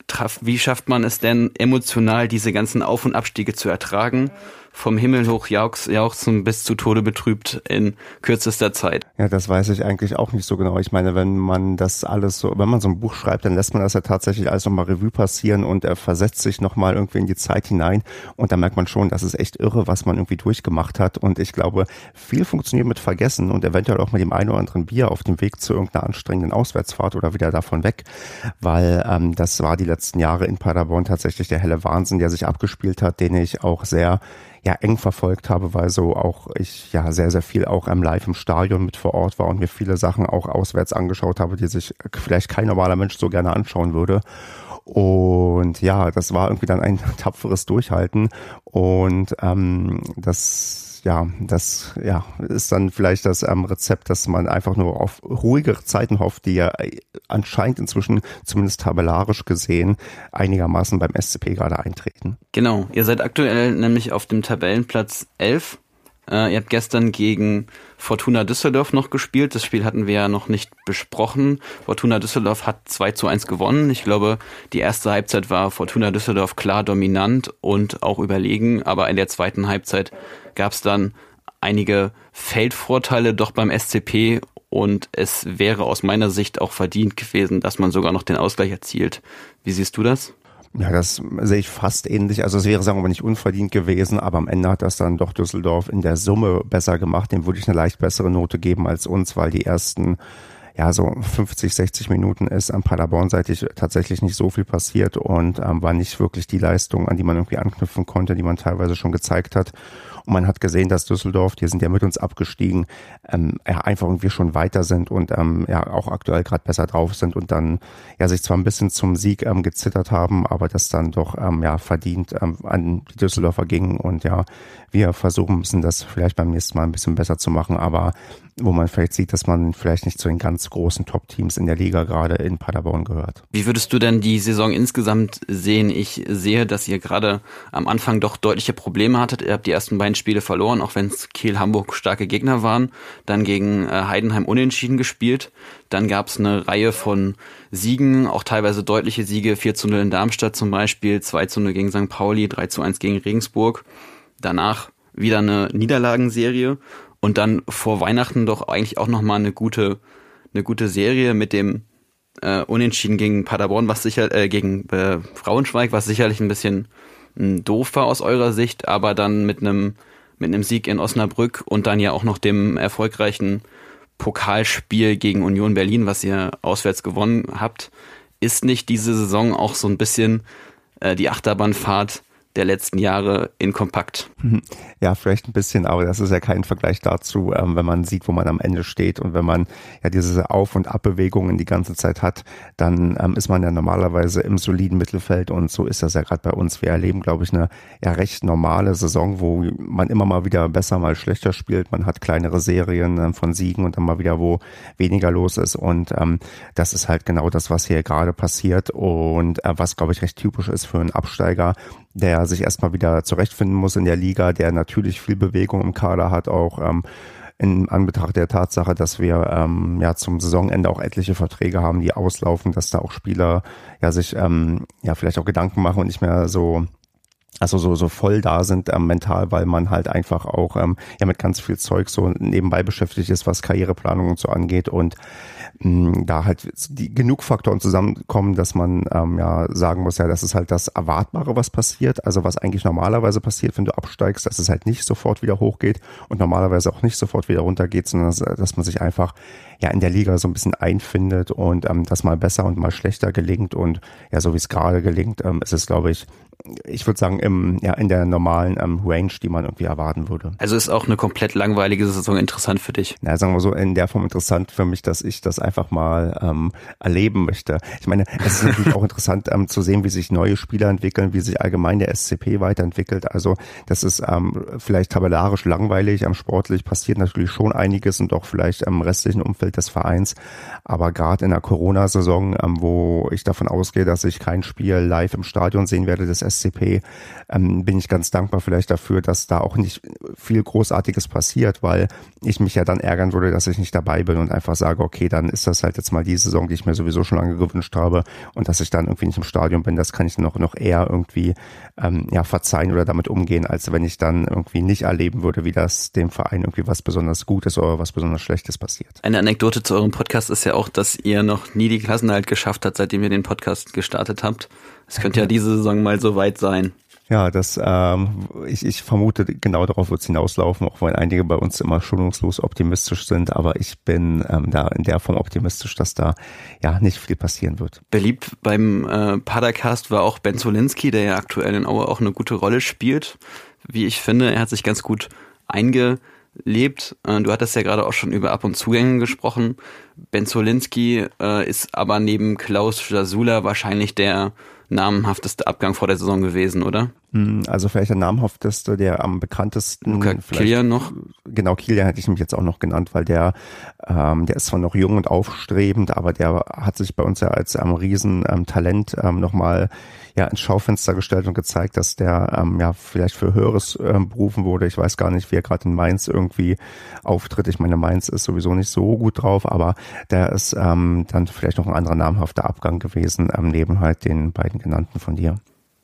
traf, wie schafft man es denn emotional, diese ganzen Auf- und Abstiege zu ertragen? Vom Himmel hoch jauchzen bis zu Tode betrübt in kürzester Zeit. Ja, das weiß ich eigentlich auch nicht so genau. Ich meine, wenn man das alles so, wenn man so ein Buch schreibt, dann lässt man das ja tatsächlich alles nochmal Revue passieren und er versetzt sich nochmal irgendwie in die Zeit hinein und da merkt man schon, das ist echt irre, was man irgendwie durchgemacht hat und ich glaube, viel funktioniert mit Vergessen und eventuell auch mit dem einen oder anderen Bier auf dem Weg zu irgendeiner anstrengenden Auswärtsfahrt oder wieder davon weg, weil ähm, das war die letzten Jahre in Paderborn tatsächlich der helle Wahnsinn, der sich abgespielt hat, den ich auch sehr ja eng verfolgt habe, weil so auch ich ja sehr, sehr viel auch ähm, live im Stadion mit vor Ort war und mir viele Sachen auch auswärts angeschaut habe, die sich vielleicht kein normaler Mensch so gerne anschauen würde. Und ja, das war irgendwie dann ein tapferes Durchhalten und ähm, das ja, das ja ist dann vielleicht das ähm, Rezept, dass man einfach nur auf ruhigere Zeiten hofft, die ja anscheinend inzwischen, zumindest tabellarisch gesehen, einigermaßen beim S C P gerade eintreten. Genau, ihr seid aktuell nämlich auf dem Tabellenplatz elf. Äh, ihr habt gestern gegen Fortuna Düsseldorf noch gespielt. Das Spiel hatten wir ja noch nicht besprochen. Fortuna Düsseldorf hat zwei zu eins gewonnen. Ich glaube, die erste Halbzeit war Fortuna Düsseldorf klar dominant und auch überlegen. Aber in der zweiten Halbzeit gab es dann einige Feldvorteile doch beim S C P. Und es wäre aus meiner Sicht auch verdient gewesen, dass man sogar noch den Ausgleich erzielt. Wie siehst du das? Ja, das sehe ich fast ähnlich. Also es wäre, sagen wir mal, nicht unverdient gewesen, aber am Ende hat das dann doch Düsseldorf in der Summe besser gemacht. Dem würde ich eine leicht bessere Note geben als uns, weil die ersten, ja, so fünfzig, sechzig Minuten ist am Paderborn-seitig tatsächlich nicht so viel passiert und ähm, war nicht wirklich die Leistung, an die man irgendwie anknüpfen konnte, die man teilweise schon gezeigt hat. Und man hat gesehen, dass Düsseldorf, die sind ja mit uns abgestiegen, ähm, ja, einfach irgendwie schon weiter sind und ähm, ja auch aktuell gerade besser drauf sind und dann ja sich zwar ein bisschen zum Sieg ähm, gezittert haben, aber das dann doch ähm, ja verdient ähm, an die Düsseldorfer ging und ja, wir versuchen müssen, das vielleicht beim nächsten Mal ein bisschen besser zu machen, aber wo man vielleicht sieht, dass man vielleicht nicht zu den ganz großen Top-Teams in der Liga gerade in Paderborn gehört. Wie würdest du denn die Saison insgesamt sehen? Ich sehe, dass ihr gerade am Anfang doch deutliche Probleme hattet. Ihr habt die ersten beiden Spiele verloren, auch wenn es Kiel, Hamburg starke Gegner waren. Dann gegen äh, Heidenheim unentschieden gespielt. Dann gab es eine Reihe von Siegen, auch teilweise deutliche Siege. vier zu null in Darmstadt zum Beispiel, zwei zu null gegen Sankt Pauli, drei zu eins gegen Regensburg. Danach wieder eine Niederlagenserie. Und dann vor Weihnachten doch eigentlich auch nochmal eine gute, eine gute Serie mit dem äh, Unentschieden gegen Paderborn, was sicher, äh, gegen äh, Braunschweig, was sicherlich ein bisschen mh, doof war aus eurer Sicht, aber dann mit einem, mit einem Sieg in Osnabrück und dann ja auch noch dem erfolgreichen Pokalspiel gegen Union Berlin, was ihr auswärts gewonnen habt. Ist nicht diese Saison auch so ein bisschen äh, die Achterbahnfahrt der letzten Jahre in kompakt? Ja, vielleicht ein bisschen, aber das ist ja kein Vergleich dazu, ähm, wenn man sieht, wo man am Ende steht und wenn man ja diese Auf- und Abbewegungen die ganze Zeit hat, dann ähm, ist man ja normalerweise im soliden Mittelfeld und so ist das ja gerade bei uns. Wir erleben, glaube ich, eine ja recht normale Saison, wo man immer mal wieder besser, mal schlechter spielt. Man hat kleinere Serien ähm, von Siegen und dann mal wieder, wo weniger los ist und ähm, das ist halt genau das, was hier gerade passiert und äh, was, glaube ich, recht typisch ist für einen Absteiger, der sich erstmal wieder zurechtfinden muss in der Liga, der natürlich viel Bewegung im Kader hat, auch ähm, in Anbetracht der Tatsache, dass wir ähm, ja zum Saisonende auch etliche Verträge haben, die auslaufen, dass da auch Spieler ja sich ähm, ja vielleicht auch Gedanken machen und nicht mehr so also so so voll da sind ähm, mental, weil man halt einfach auch ähm, ja mit ganz viel Zeug so nebenbei beschäftigt ist, was Karriereplanung und so angeht und mh, da halt die genug Faktoren zusammenkommen, dass man ähm, ja sagen muss, ja, das ist halt das Erwartbare, was passiert, also was eigentlich normalerweise passiert, wenn du absteigst, dass es halt nicht sofort wieder hochgeht und normalerweise auch nicht sofort wieder runtergeht, sondern dass, dass man sich einfach ja in der Liga so ein bisschen einfindet und ähm, das mal besser und mal schlechter gelingt und ja, so wie es gerade gelingt, ähm, ist es, glaube ich, ich würde sagen, im, ja, in der normalen ähm, Range, die man irgendwie erwarten würde. Also ist auch eine komplett langweilige Saison interessant für dich? Na, sagen wir so, in der Form interessant für mich, dass ich das einfach mal ähm, erleben möchte. Ich meine, es ist natürlich auch interessant ähm, zu sehen, wie sich neue Spieler entwickeln, wie sich allgemein der S C P weiterentwickelt. Also das ist ähm, vielleicht tabellarisch langweilig, am sportlich passiert natürlich schon einiges und auch vielleicht im restlichen Umfeld des Vereins. Aber gerade in der Corona-Saison, ähm, wo ich davon ausgehe, dass ich kein Spiel live im Stadion sehen werde des S C P, ähm, bin ich ganz dankbar vielleicht dafür, dass da auch nicht viel Großartiges passiert, weil ich mich ja dann ärgern würde, dass ich nicht dabei bin und einfach sage, okay, dann ist das halt jetzt mal die Saison, die ich mir sowieso schon lange gewünscht habe, und dass ich dann irgendwie nicht im Stadion bin, das kann ich noch, noch eher irgendwie ähm, ja, verzeihen oder damit umgehen, als wenn ich dann irgendwie nicht erleben würde, wie das dem Verein irgendwie was besonders Gutes oder was besonders Schlechtes passiert. Eine Anekdote zu eurem Podcast ist ja auch, dass ihr noch nie die Klassenerhalt geschafft habt, seitdem ihr den Podcast gestartet habt. Es könnte ja diese Saison mal so weit sein. Ja, das ähm, ich, ich vermute, genau darauf wird es hinauslaufen, auch wenn einige bei uns immer schonungslos optimistisch sind, aber ich bin ähm, da in der Form optimistisch, dass da ja nicht viel passieren wird. Beliebt beim äh, Padercast war auch Ben Zolinski, der ja aktuell in Aue auch eine gute Rolle spielt. Wie ich finde, er hat sich ganz gut eingelebt. Äh, du hattest ja gerade auch schon über Ab- und Zugänge gesprochen. Ben Zolinski äh, ist aber neben Klaus Jasula wahrscheinlich der namenhafteste Abgang vor der Saison gewesen, oder? Also vielleicht der namhafteste, der am bekanntesten. Luca Kilian noch? Genau, Kilian hätte ich mich jetzt auch noch genannt, weil der, ähm, der ist zwar noch jung und aufstrebend, aber der hat sich bei uns ja als ähm, Riesentalent ähm, nochmal ja, ins Schaufenster gestellt und gezeigt, dass der ähm, ja vielleicht für Höheres ähm, berufen wurde. Ich weiß gar nicht, wie er gerade in Mainz irgendwie auftritt. Ich meine, Mainz ist sowieso nicht so gut drauf, aber der ist ähm, dann vielleicht noch ein anderer namhafter Abgang gewesen, ähm, neben halt den beiden genannten von dir.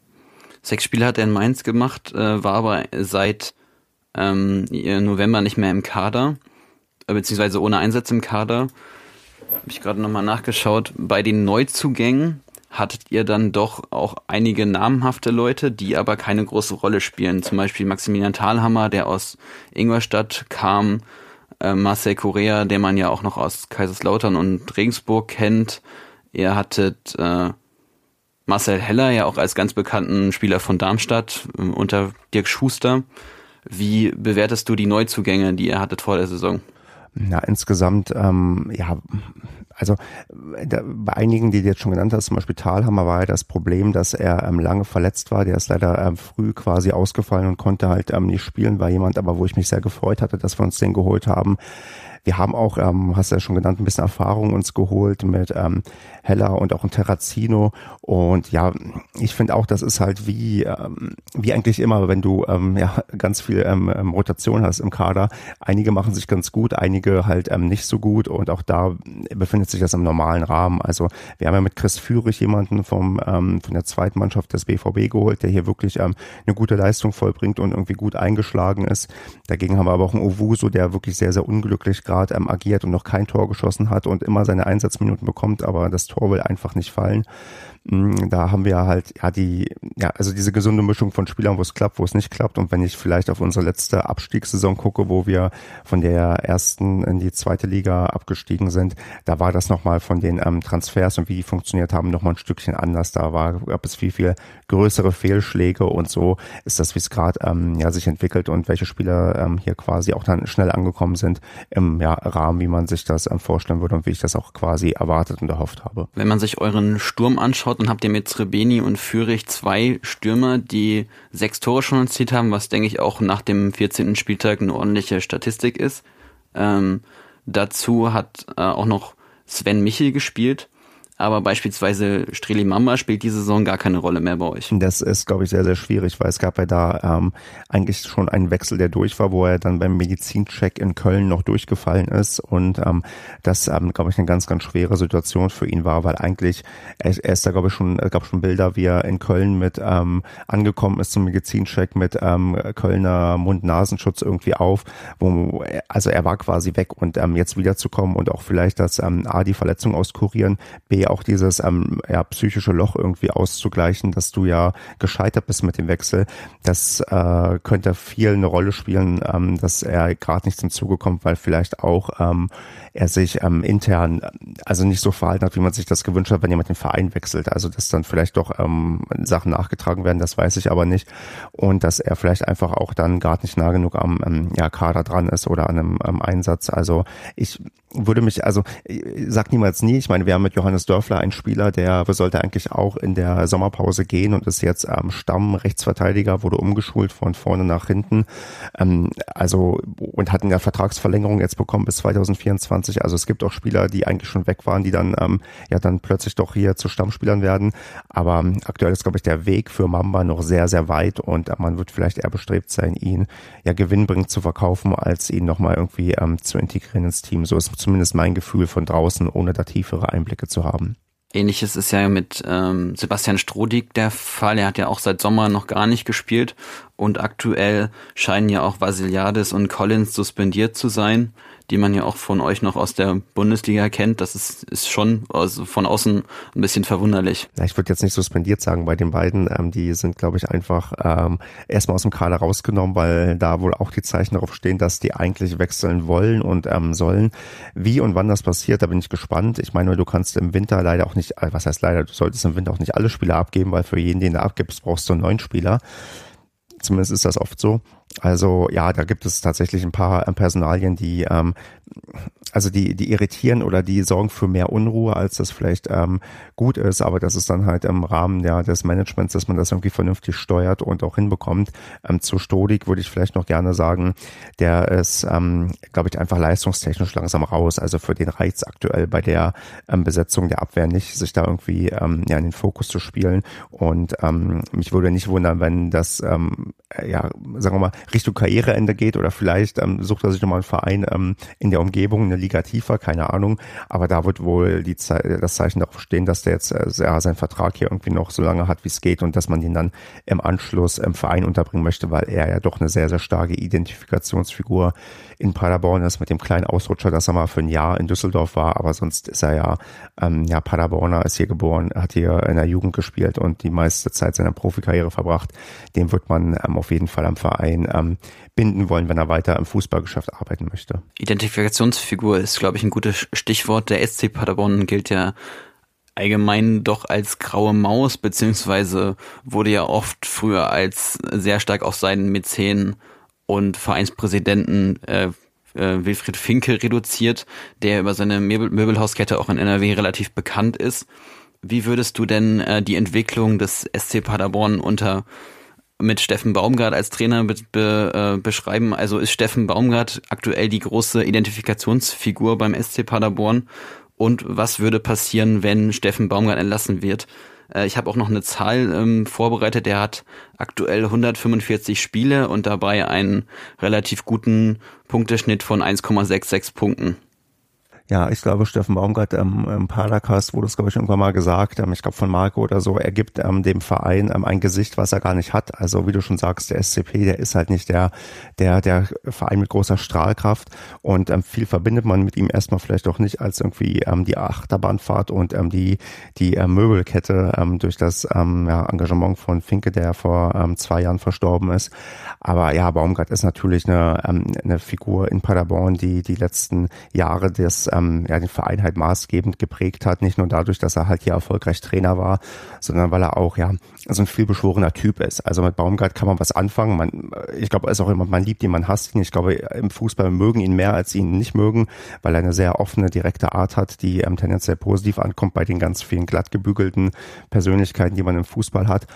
Sechs Spiele hat er in Mainz gemacht, äh, war aber seit ähm, November nicht mehr im Kader, äh, beziehungsweise ohne Einsatz im Kader. Habe ich gerade nochmal nachgeschaut. Bei den Neuzugängen hattet ihr dann doch auch einige namhafte Leute, die aber keine große Rolle spielen. Zum Beispiel Maximilian Thalhammer, der aus Ingolstadt kam, äh, Marcel Correa, den man ja auch noch aus Kaiserslautern und Regensburg kennt. Ihr hattet äh, Marcel Heller, ja auch als ganz bekannten Spieler von Darmstadt äh, unter Dirk Schuster. Wie bewertest du die Neuzugänge, die ihr hattet vor der Saison? Na, insgesamt, ähm, ja, also da, bei einigen, die du jetzt schon genannt hast, zum Beispiel Thalhammer, war ja das Problem, dass er ähm, lange verletzt war. Der ist leider ähm, früh quasi ausgefallen und konnte halt ähm, nicht spielen. War jemand, aber wo ich mich sehr gefreut hatte, dass wir uns den geholt haben. Wir haben auch, ähm, hast du ja schon genannt, ein bisschen Erfahrung uns geholt mit ähm, Heller und auch ein Terrazino. Und ja, ich finde auch, das ist halt wie ähm, wie eigentlich immer, wenn du ähm, ja ganz viel ähm, Rotation hast im Kader. Einige machen sich ganz gut, einige halt ähm, nicht so gut. Und auch da befindet sich das im normalen Rahmen. Also wir haben ja mit Chris Führig jemanden vom ähm, von der zweiten Mannschaft des B V B geholt, der hier wirklich ähm, eine gute Leistung vollbringt und irgendwie gut eingeschlagen ist. Dagegen haben wir aber auch einen Owusu, der wirklich sehr, sehr unglücklich gerade Ähm, agiert und noch kein Tor geschossen hat und immer seine Einsatzminuten bekommt, aber das Tor will einfach nicht fallen. Da haben wir halt, ja, die, ja, also diese gesunde Mischung von Spielern, wo es klappt, wo es nicht klappt. Und wenn ich vielleicht auf unsere letzte Abstiegssaison gucke, wo wir von der ersten in die zweite Liga abgestiegen sind, da war das nochmal von den ähm, Transfers und wie die funktioniert haben, nochmal ein Stückchen anders. Da war, gab es viel, viel größere Fehlschläge und so ist das, wie es gerade ähm, ja, sich entwickelt und welche Spieler ähm, hier quasi auch dann schnell angekommen sind im ja, Rahmen, wie man sich das ähm, vorstellen würde und wie ich das auch quasi erwartet und erhofft habe. Wenn man sich euren Sturm anschaut, dann habt ihr mit Srebeni und Führig zwei Stürmer, die sechs Tore schon erzielt haben, was, denke ich, auch nach dem vierzehnten Spieltag eine ordentliche Statistik ist. Ähm, dazu hat äh, auch noch Sven Michel gespielt, aber beispielsweise Streli Mamba spielt diese Saison gar keine Rolle mehr bei euch. Das ist, glaube ich, sehr, sehr schwierig, weil es gab ja da ähm, eigentlich schon einen Wechsel, der durch war, wo er dann beim Medizincheck in Köln noch durchgefallen ist und ähm, das, ähm, glaube ich, eine ganz, ganz schwere Situation für ihn war, weil eigentlich, er, er ist da, glaube ich, schon, es gab schon Bilder, wie er in Köln mit ähm, angekommen ist zum Medizincheck mit ähm, Kölner Mund-Nasenschutz irgendwie auf, wo er, also er war quasi weg und ähm, jetzt wiederzukommen und auch vielleicht das ähm, A, die Verletzung auskurieren, B, auch dieses ähm, ja, psychische Loch irgendwie auszugleichen, dass du ja gescheitert bist mit dem Wechsel, das äh, könnte viel eine Rolle spielen, ähm, dass er gerade nicht zum Zuge kommt, weil vielleicht auch ähm, er sich ähm, intern also nicht so verhalten hat, wie man sich das gewünscht hat, wenn jemand den Verein wechselt. Also dass dann vielleicht doch ähm, Sachen nachgetragen werden, das weiß ich aber nicht. Und dass er vielleicht einfach auch dann gerade nicht nah genug am ähm, ja, Kader dran ist oder an einem ähm, Einsatz. Also ich würde mich, also sag niemals nie, ich meine, wir haben mit Johannes Dörfler einen Spieler, der sollte eigentlich auch in der Sommerpause gehen und ist jetzt am ähm, Stamm Rechtsverteidiger, wurde umgeschult von vorne nach hinten, ähm, also und hat eine Vertragsverlängerung jetzt bekommen bis zwanzig vierundzwanzig, also es gibt auch Spieler, die eigentlich schon weg waren, die dann ähm, ja dann plötzlich doch hier zu Stammspielern werden, aber ähm, aktuell ist, glaube ich, der Weg für Mamba noch sehr, sehr weit und äh, man wird vielleicht eher bestrebt sein, ihn ja gewinnbringend zu verkaufen, als ihn nochmal irgendwie ähm, zu integrieren ins Team. So ist zumindest mein Gefühl von draußen, ohne da tiefere Einblicke zu haben. Ähnliches ist ja mit ähm, Sebastian Strodig der Fall. Er hat ja auch seit Sommer noch gar nicht gespielt und aktuell scheinen ja auch Vasiliadis und Collins suspendiert zu sein, die man ja auch von euch noch aus der Bundesliga kennt. Das ist, ist schon also von außen ein bisschen verwunderlich. Ja, ich würde jetzt nicht suspendiert sagen bei den beiden. Ähm, die sind, glaube ich, einfach ähm, erstmal aus dem Kader rausgenommen, weil da wohl auch die Zeichen darauf stehen, dass die eigentlich wechseln wollen und ähm, sollen. Wie und wann das passiert, da bin ich gespannt. Ich meine, du kannst im Winter leider auch nicht, was heißt leider, du solltest im Winter auch nicht alle Spieler abgeben, weil für jeden, den du abgibst, brauchst du einen neuen Spieler. Zumindest ist das oft so. Also ja, da gibt es tatsächlich ein paar ähm, Personalien, die ähm, also die die irritieren oder die sorgen für mehr Unruhe, als das vielleicht ähm, gut ist. Aber das ist dann halt im Rahmen der des Managements, dass man das irgendwie vernünftig steuert und auch hinbekommt. Ähm, zu Stodig würde ich vielleicht noch gerne sagen, der ist, ähm, glaube ich, einfach leistungstechnisch langsam raus. Also für den Reiz aktuell bei der ähm, Besetzung der Abwehr nicht, sich da irgendwie ähm, ja in den Fokus zu spielen. Und ähm, mich würde nicht wundern, wenn das ähm, ja, sagen wir mal, Richtung Karriereende geht oder vielleicht ähm, sucht er sich nochmal einen Verein ähm, in der Umgebung, eine Liga tiefer, keine Ahnung, aber da wird wohl die Ze- das Zeichen darauf stehen, dass der jetzt äh, ja, seinen Vertrag hier irgendwie noch so lange hat, wie es geht und dass man ihn dann im Anschluss im Verein unterbringen möchte, weil er ja doch eine sehr, sehr starke Identifikationsfigur in Paderborn ist, mit dem kleinen Ausrutscher, dass er mal für ein Jahr in Düsseldorf war, aber sonst ist er ja, ähm, ja Paderborner, ist hier geboren, hat hier in der Jugend gespielt und die meiste Zeit seiner Profikarriere verbracht. Dem wird man ähm, auf jeden Fall am Verein ähm, binden wollen, wenn er weiter im Fußballgeschäft arbeiten möchte. Identifikationsfigur ist, glaube ich, ein gutes Stichwort. Der S C Paderborn gilt ja allgemein doch als graue Maus, beziehungsweise wurde ja oft früher als sehr stark auf seinen Mäzen und Vereinspräsidenten äh, äh, Wilfried Finke reduziert, der über seine Möbel- Möbelhauskette auch in N R W relativ bekannt ist. Wie würdest du denn äh, die Entwicklung des S C Paderborn unter mit Steffen Baumgart als Trainer be- be- äh, beschreiben? Also ist Steffen Baumgart aktuell die große Identifikationsfigur beim S C Paderborn? Und was würde passieren, wenn Steffen Baumgart entlassen wird? Äh, ich habe auch noch eine Zahl ähm, vorbereitet. Der hat aktuell hundertfünfundvierzig Spiele und dabei einen relativ guten Punkteschnitt von eins Komma sechsundsechzig Punkten. Ja, ich glaube, Steffen Baumgart ähm, im Padercast wurde es, glaube ich, irgendwann mal gesagt, ähm, ich glaube von Marco oder so, er gibt ähm, dem Verein ähm, ein Gesicht, was er gar nicht hat. Also wie du schon sagst, der S C P, der ist halt nicht der der der Verein mit großer Strahlkraft und ähm, viel verbindet man mit ihm erstmal vielleicht auch nicht als irgendwie ähm, die Achterbahnfahrt und ähm, die die äh, Möbelkette ähm, durch das ähm, ja, Engagement von Finke, der vor ähm, zwei Jahren verstorben ist. Aber ja, Baumgart ist natürlich eine, ähm, eine Figur in Paderborn, die die letzten Jahre des ähm, ja, den Verein halt maßgebend geprägt hat. Nicht nur dadurch, dass er halt hier erfolgreich Trainer war, sondern weil er auch ja so ein vielbeschworener Typ ist. Also mit Baumgart kann man was anfangen. Man, ich glaube, er ist auch jemand, man liebt ihn, man hasst ihn. Ich glaube, im Fußball mögen ihn mehr, als ihn nicht mögen, weil er eine sehr offene, direkte Art hat, die ähm, tendenziell positiv ankommt bei den ganz vielen glatt gebügelten Persönlichkeiten, die man im Fußball hat.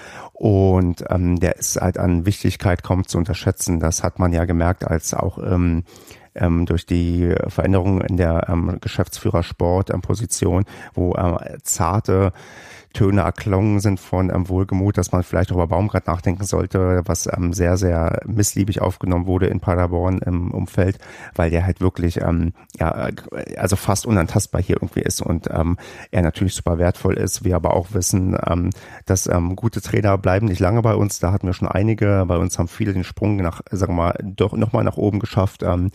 Und ähm, der ist halt an Wichtigkeit kaum zu unterschätzen. Das hat man ja gemerkt, als auch ähm, ähm, durch die Veränderungen in der ähm, Geschäftsführersport-Position, wo ähm, zarte Töne erklungen sind von ähm, Wohlgemut, dass man vielleicht auch über Baumgart nachdenken sollte, was ähm, sehr, sehr missliebig aufgenommen wurde in Paderborn im Umfeld, weil der halt wirklich ähm, ja also fast unantastbar hier irgendwie ist und ähm, er natürlich super wertvoll ist. Wir aber auch wissen, ähm, dass ähm, gute Trainer bleiben nicht lange bei uns. Da hatten wir schon einige. Bei uns haben viele den Sprung nach, sagen wir mal, doch nochmal nach oben geschafft. Ähm,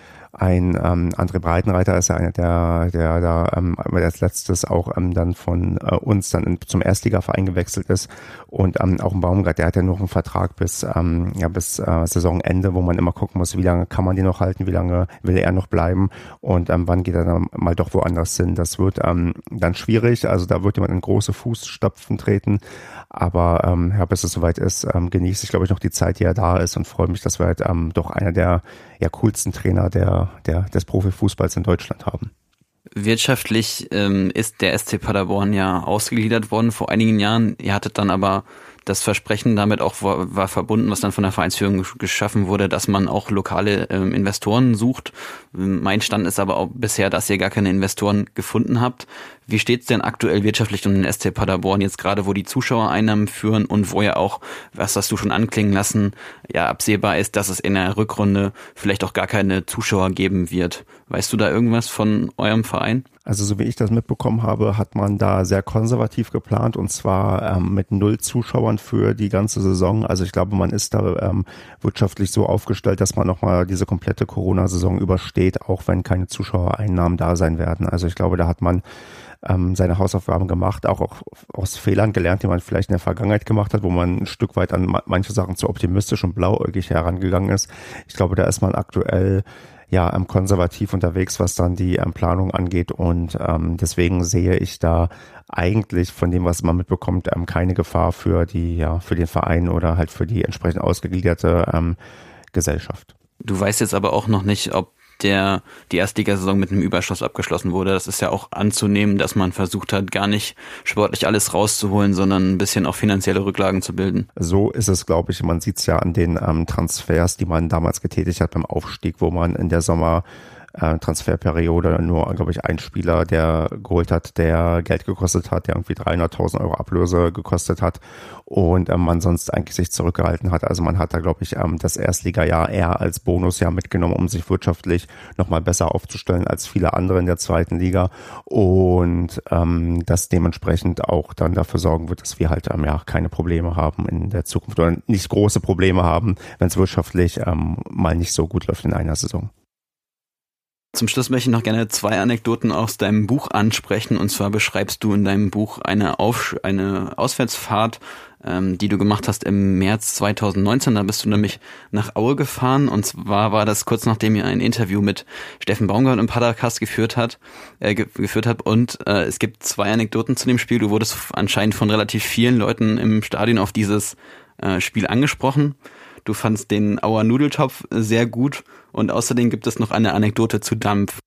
Ein ähm, André Breitenreiter ist ja einer, der der da ähm, als letztes auch ähm, dann von äh, uns dann in, zum Erstligaverein gewechselt ist und ähm, auch ein Baumgart, der hat ja noch einen Vertrag bis ähm, ja bis äh, Saisonende, wo man immer gucken muss, wie lange kann man den noch halten, wie lange will er noch bleiben und ähm, wann geht er dann mal doch woanders hin. Das wird ähm, dann schwierig, also da wird jemand in große Fußstapfen treten, aber ähm, ja, bis es soweit ist, ähm, genieße ich glaube ich noch die Zeit, die er da ist und freue mich, dass wir halt ähm, doch einer der ja coolsten Trainer der der, der, des Profifußballs in Deutschland haben. Wirtschaftlich ähm, ist der S C Paderborn ja ausgegliedert worden vor einigen Jahren. Ihr hattet dann aber das Versprechen damit auch war, war verbunden, was dann von der Vereinsführung geschaffen wurde, dass man auch lokale ähm, Investoren sucht. Mein Stand ist aber auch bisher, dass ihr gar keine Investoren gefunden habt. Wie steht es denn aktuell wirtschaftlich um den S C Paderborn, jetzt gerade wo die Zuschauereinnahmen führen und wo ja auch, was hast du schon anklingen lassen, ja absehbar ist, dass es in der Rückrunde vielleicht auch gar keine Zuschauer geben wird. Weißt du da irgendwas von eurem Verein? Also so wie ich das mitbekommen habe, hat man da sehr konservativ geplant und zwar ähm, mit null Zuschauern für die ganze Saison. Also ich glaube, man ist da ähm, wirtschaftlich so aufgestellt, dass man nochmal diese komplette Corona-Saison übersteht, auch wenn keine Zuschauereinnahmen da sein werden. Also ich glaube, da hat man ähm, seine Hausaufgaben gemacht, auch, auch aus Fehlern gelernt, die man vielleicht in der Vergangenheit gemacht hat, wo man ein Stück weit an manche Sachen zu optimistisch und blauäugig herangegangen ist. Ich glaube, da ist man aktuell ja ähm, konservativ unterwegs, was dann die ähm, Planung angeht und ähm, deswegen sehe ich da eigentlich von dem, was man mitbekommt, ähm, keine Gefahr für die ja für den Verein oder halt für die entsprechend ausgegliederte ähm, Gesellschaft. Du weißt jetzt aber auch noch nicht, ob der die Erstligasaison mit einem Überschuss abgeschlossen wurde. Das ist ja auch anzunehmen, dass man versucht hat, gar nicht sportlich alles rauszuholen, sondern ein bisschen auch finanzielle Rücklagen zu bilden. So ist es, glaube ich. Man sieht es ja an den ähm, Transfers, die man damals getätigt hat beim Aufstieg, wo man in der Sommer äh, Transferperiode nur, glaube ich, ein Spieler, der geholt hat, der Geld gekostet hat, der irgendwie dreihunderttausend Euro Ablöse gekostet hat und ähm, man sonst eigentlich sich zurückgehalten hat. Also man hat da, glaube ich, ähm, das Erstligajahr eher als Bonusjahr mitgenommen, um sich wirtschaftlich nochmal besser aufzustellen als viele andere in der zweiten Liga und ähm, das dementsprechend auch dann dafür sorgen wird, dass wir halt ähm, ja keine Probleme haben in der Zukunft oder nicht große Probleme haben, wenn es wirtschaftlich ähm, mal nicht so gut läuft in einer Saison. Zum Schluss möchte ich noch gerne zwei Anekdoten aus deinem Buch ansprechen. Und zwar beschreibst du in deinem Buch eine, Auf- eine Auswärtsfahrt, ähm, die du gemacht hast im März zweitausendneunzehn. Da bist du nämlich nach Aue gefahren. Und zwar war das kurz nachdem ihr ein Interview mit Steffen Baumgart im Padercast geführt hat, äh, ge- geführt habt. Und äh, es gibt zwei Anekdoten zu dem Spiel. Du wurdest anscheinend von relativ vielen Leuten im Stadion auf dieses äh, Spiel angesprochen. Du fandst den Auer Nudeltopf sehr gut und außerdem gibt es noch eine Anekdote zu Dampf.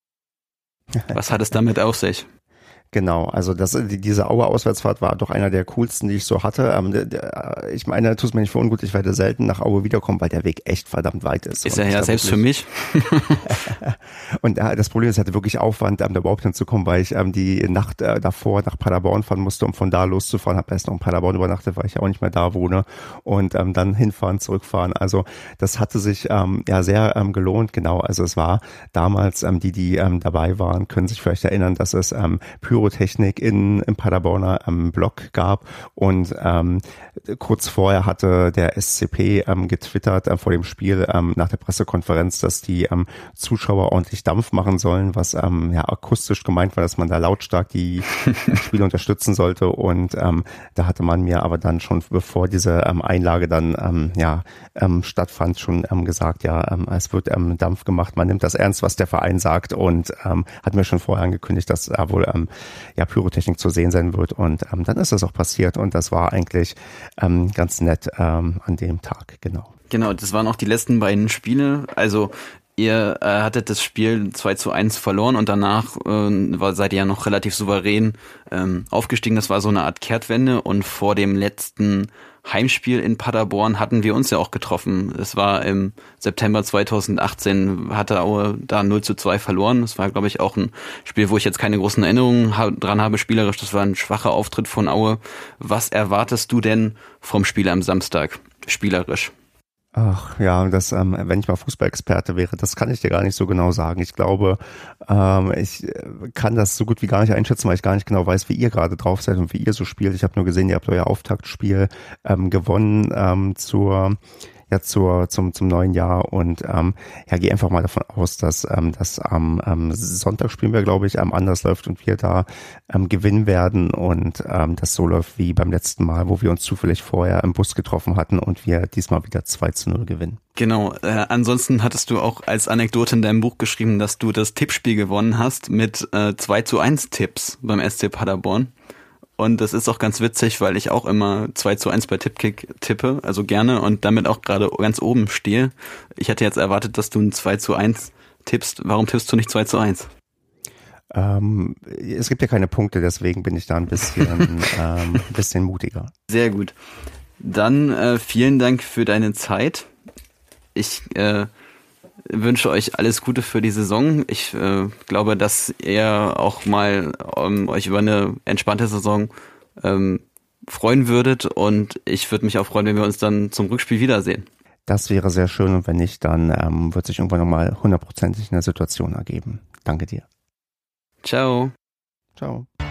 Was hat es damit auf sich? Genau, also das, die, diese Auer Auswärtsfahrt war doch einer der coolsten, die ich so hatte. Ähm, ich meine, tut es mir nicht für ungut, ich werde selten nach Aue wiederkommen, weil der Weg echt verdammt weit ist. Ist er ja selbst für mich. Und äh, das Problem ist, ich hatte wirklich Aufwand, ähm, da überhaupt hinzukommen, weil ich ähm, die Nacht äh, davor nach Paderborn fahren musste, um von da loszufahren. Habe erst noch in Paderborn übernachtet, weil ich ja auch nicht mehr da wohne. Und ähm, dann hinfahren, zurückfahren. Also das hatte sich ähm, ja sehr ähm, gelohnt, genau. Also es war damals, ähm, die, die ähm, dabei waren, können sich vielleicht erinnern, dass es ähm, Pyrotechnik in, im Paderborner ähm, Blog gab und ähm, kurz vorher hatte der S C P ähm, getwittert äh, vor dem Spiel ähm, nach der Pressekonferenz, dass die ähm, Zuschauer ordentlich Dampf machen sollen, was ähm, ja akustisch gemeint war, dass man da lautstark die Spiele unterstützen sollte und ähm, da hatte man mir aber dann schon, bevor diese ähm, Einlage dann ähm, ja ähm, stattfand, schon ähm, gesagt, ja, ähm, es wird ähm, Dampf gemacht, man nimmt das ernst, was der Verein sagt und ähm, hat mir schon vorher angekündigt, dass da wohl ähm, ja Pyrotechnik zu sehen sein wird und ähm, dann ist das auch passiert und das war eigentlich ähm, ganz nett ähm, an dem Tag, genau. Genau, das waren auch die letzten beiden Spiele, also ihr äh, hattet das Spiel zwei zu eins verloren und danach äh, war, seid ihr ja noch relativ souverän ähm, aufgestiegen, das war so eine Art Kehrtwende und vor dem letzten Heimspiel in Paderborn hatten wir uns ja auch getroffen. Es war im September zweitausendachtzehn, hatte Aue da null zu zwei verloren. Das war, glaube ich, auch ein Spiel, wo ich jetzt keine großen Erinnerungen dran habe, spielerisch. Das war ein schwacher Auftritt von Aue. Was erwartest du denn vom Spiel am Samstag, spielerisch? Ach ja, das, ähm, wenn ich mal Fußballexperte wäre, das kann ich dir gar nicht so genau sagen. Ich glaube, ähm, ich kann das so gut wie gar nicht einschätzen, weil ich gar nicht genau weiß, wie ihr gerade drauf seid und wie ihr so spielt. Ich habe nur gesehen, ihr habt euer Auftaktspiel ähm, gewonnen ähm, zur ja zur zum zum neuen Jahr und ähm, ja, gehe einfach mal davon aus, dass ähm, das am ähm, Sonntag spielen wir, glaube ich, ähm, anders läuft und wir da ähm, gewinnen werden und ähm, das so läuft wie beim letzten Mal, wo wir uns zufällig vorher im Bus getroffen hatten und wir diesmal wieder zwei zu null gewinnen. Genau, äh, ansonsten hattest du auch als Anekdote in deinem Buch geschrieben, dass du das Tippspiel gewonnen hast mit äh, zwei zu eins Tipps beim S C Paderborn. Und das ist auch ganz witzig, weil ich auch immer zwei zu eins bei Tippkick tippe, also gerne und damit auch gerade ganz oben stehe. Ich hätte jetzt erwartet, dass du ein zwei zu eins tippst, warum tippst du nicht zwei zu eins? Ähm, es gibt ja keine Punkte, deswegen bin ich da ein bisschen, ähm, ein bisschen mutiger. Sehr gut. Dann äh, vielen Dank für deine Zeit. Ich äh, wünsche euch alles Gute für die Saison. Ich äh, glaube, dass ihr auch mal ähm, euch über eine entspannte Saison ähm, freuen würdet und ich würde mich auch freuen, wenn wir uns dann zum Rückspiel wiedersehen. Das wäre sehr schön und wenn nicht, dann ähm, wird sich irgendwann nochmal hundertprozentig eine Situation ergeben. Danke dir. Ciao. Ciao.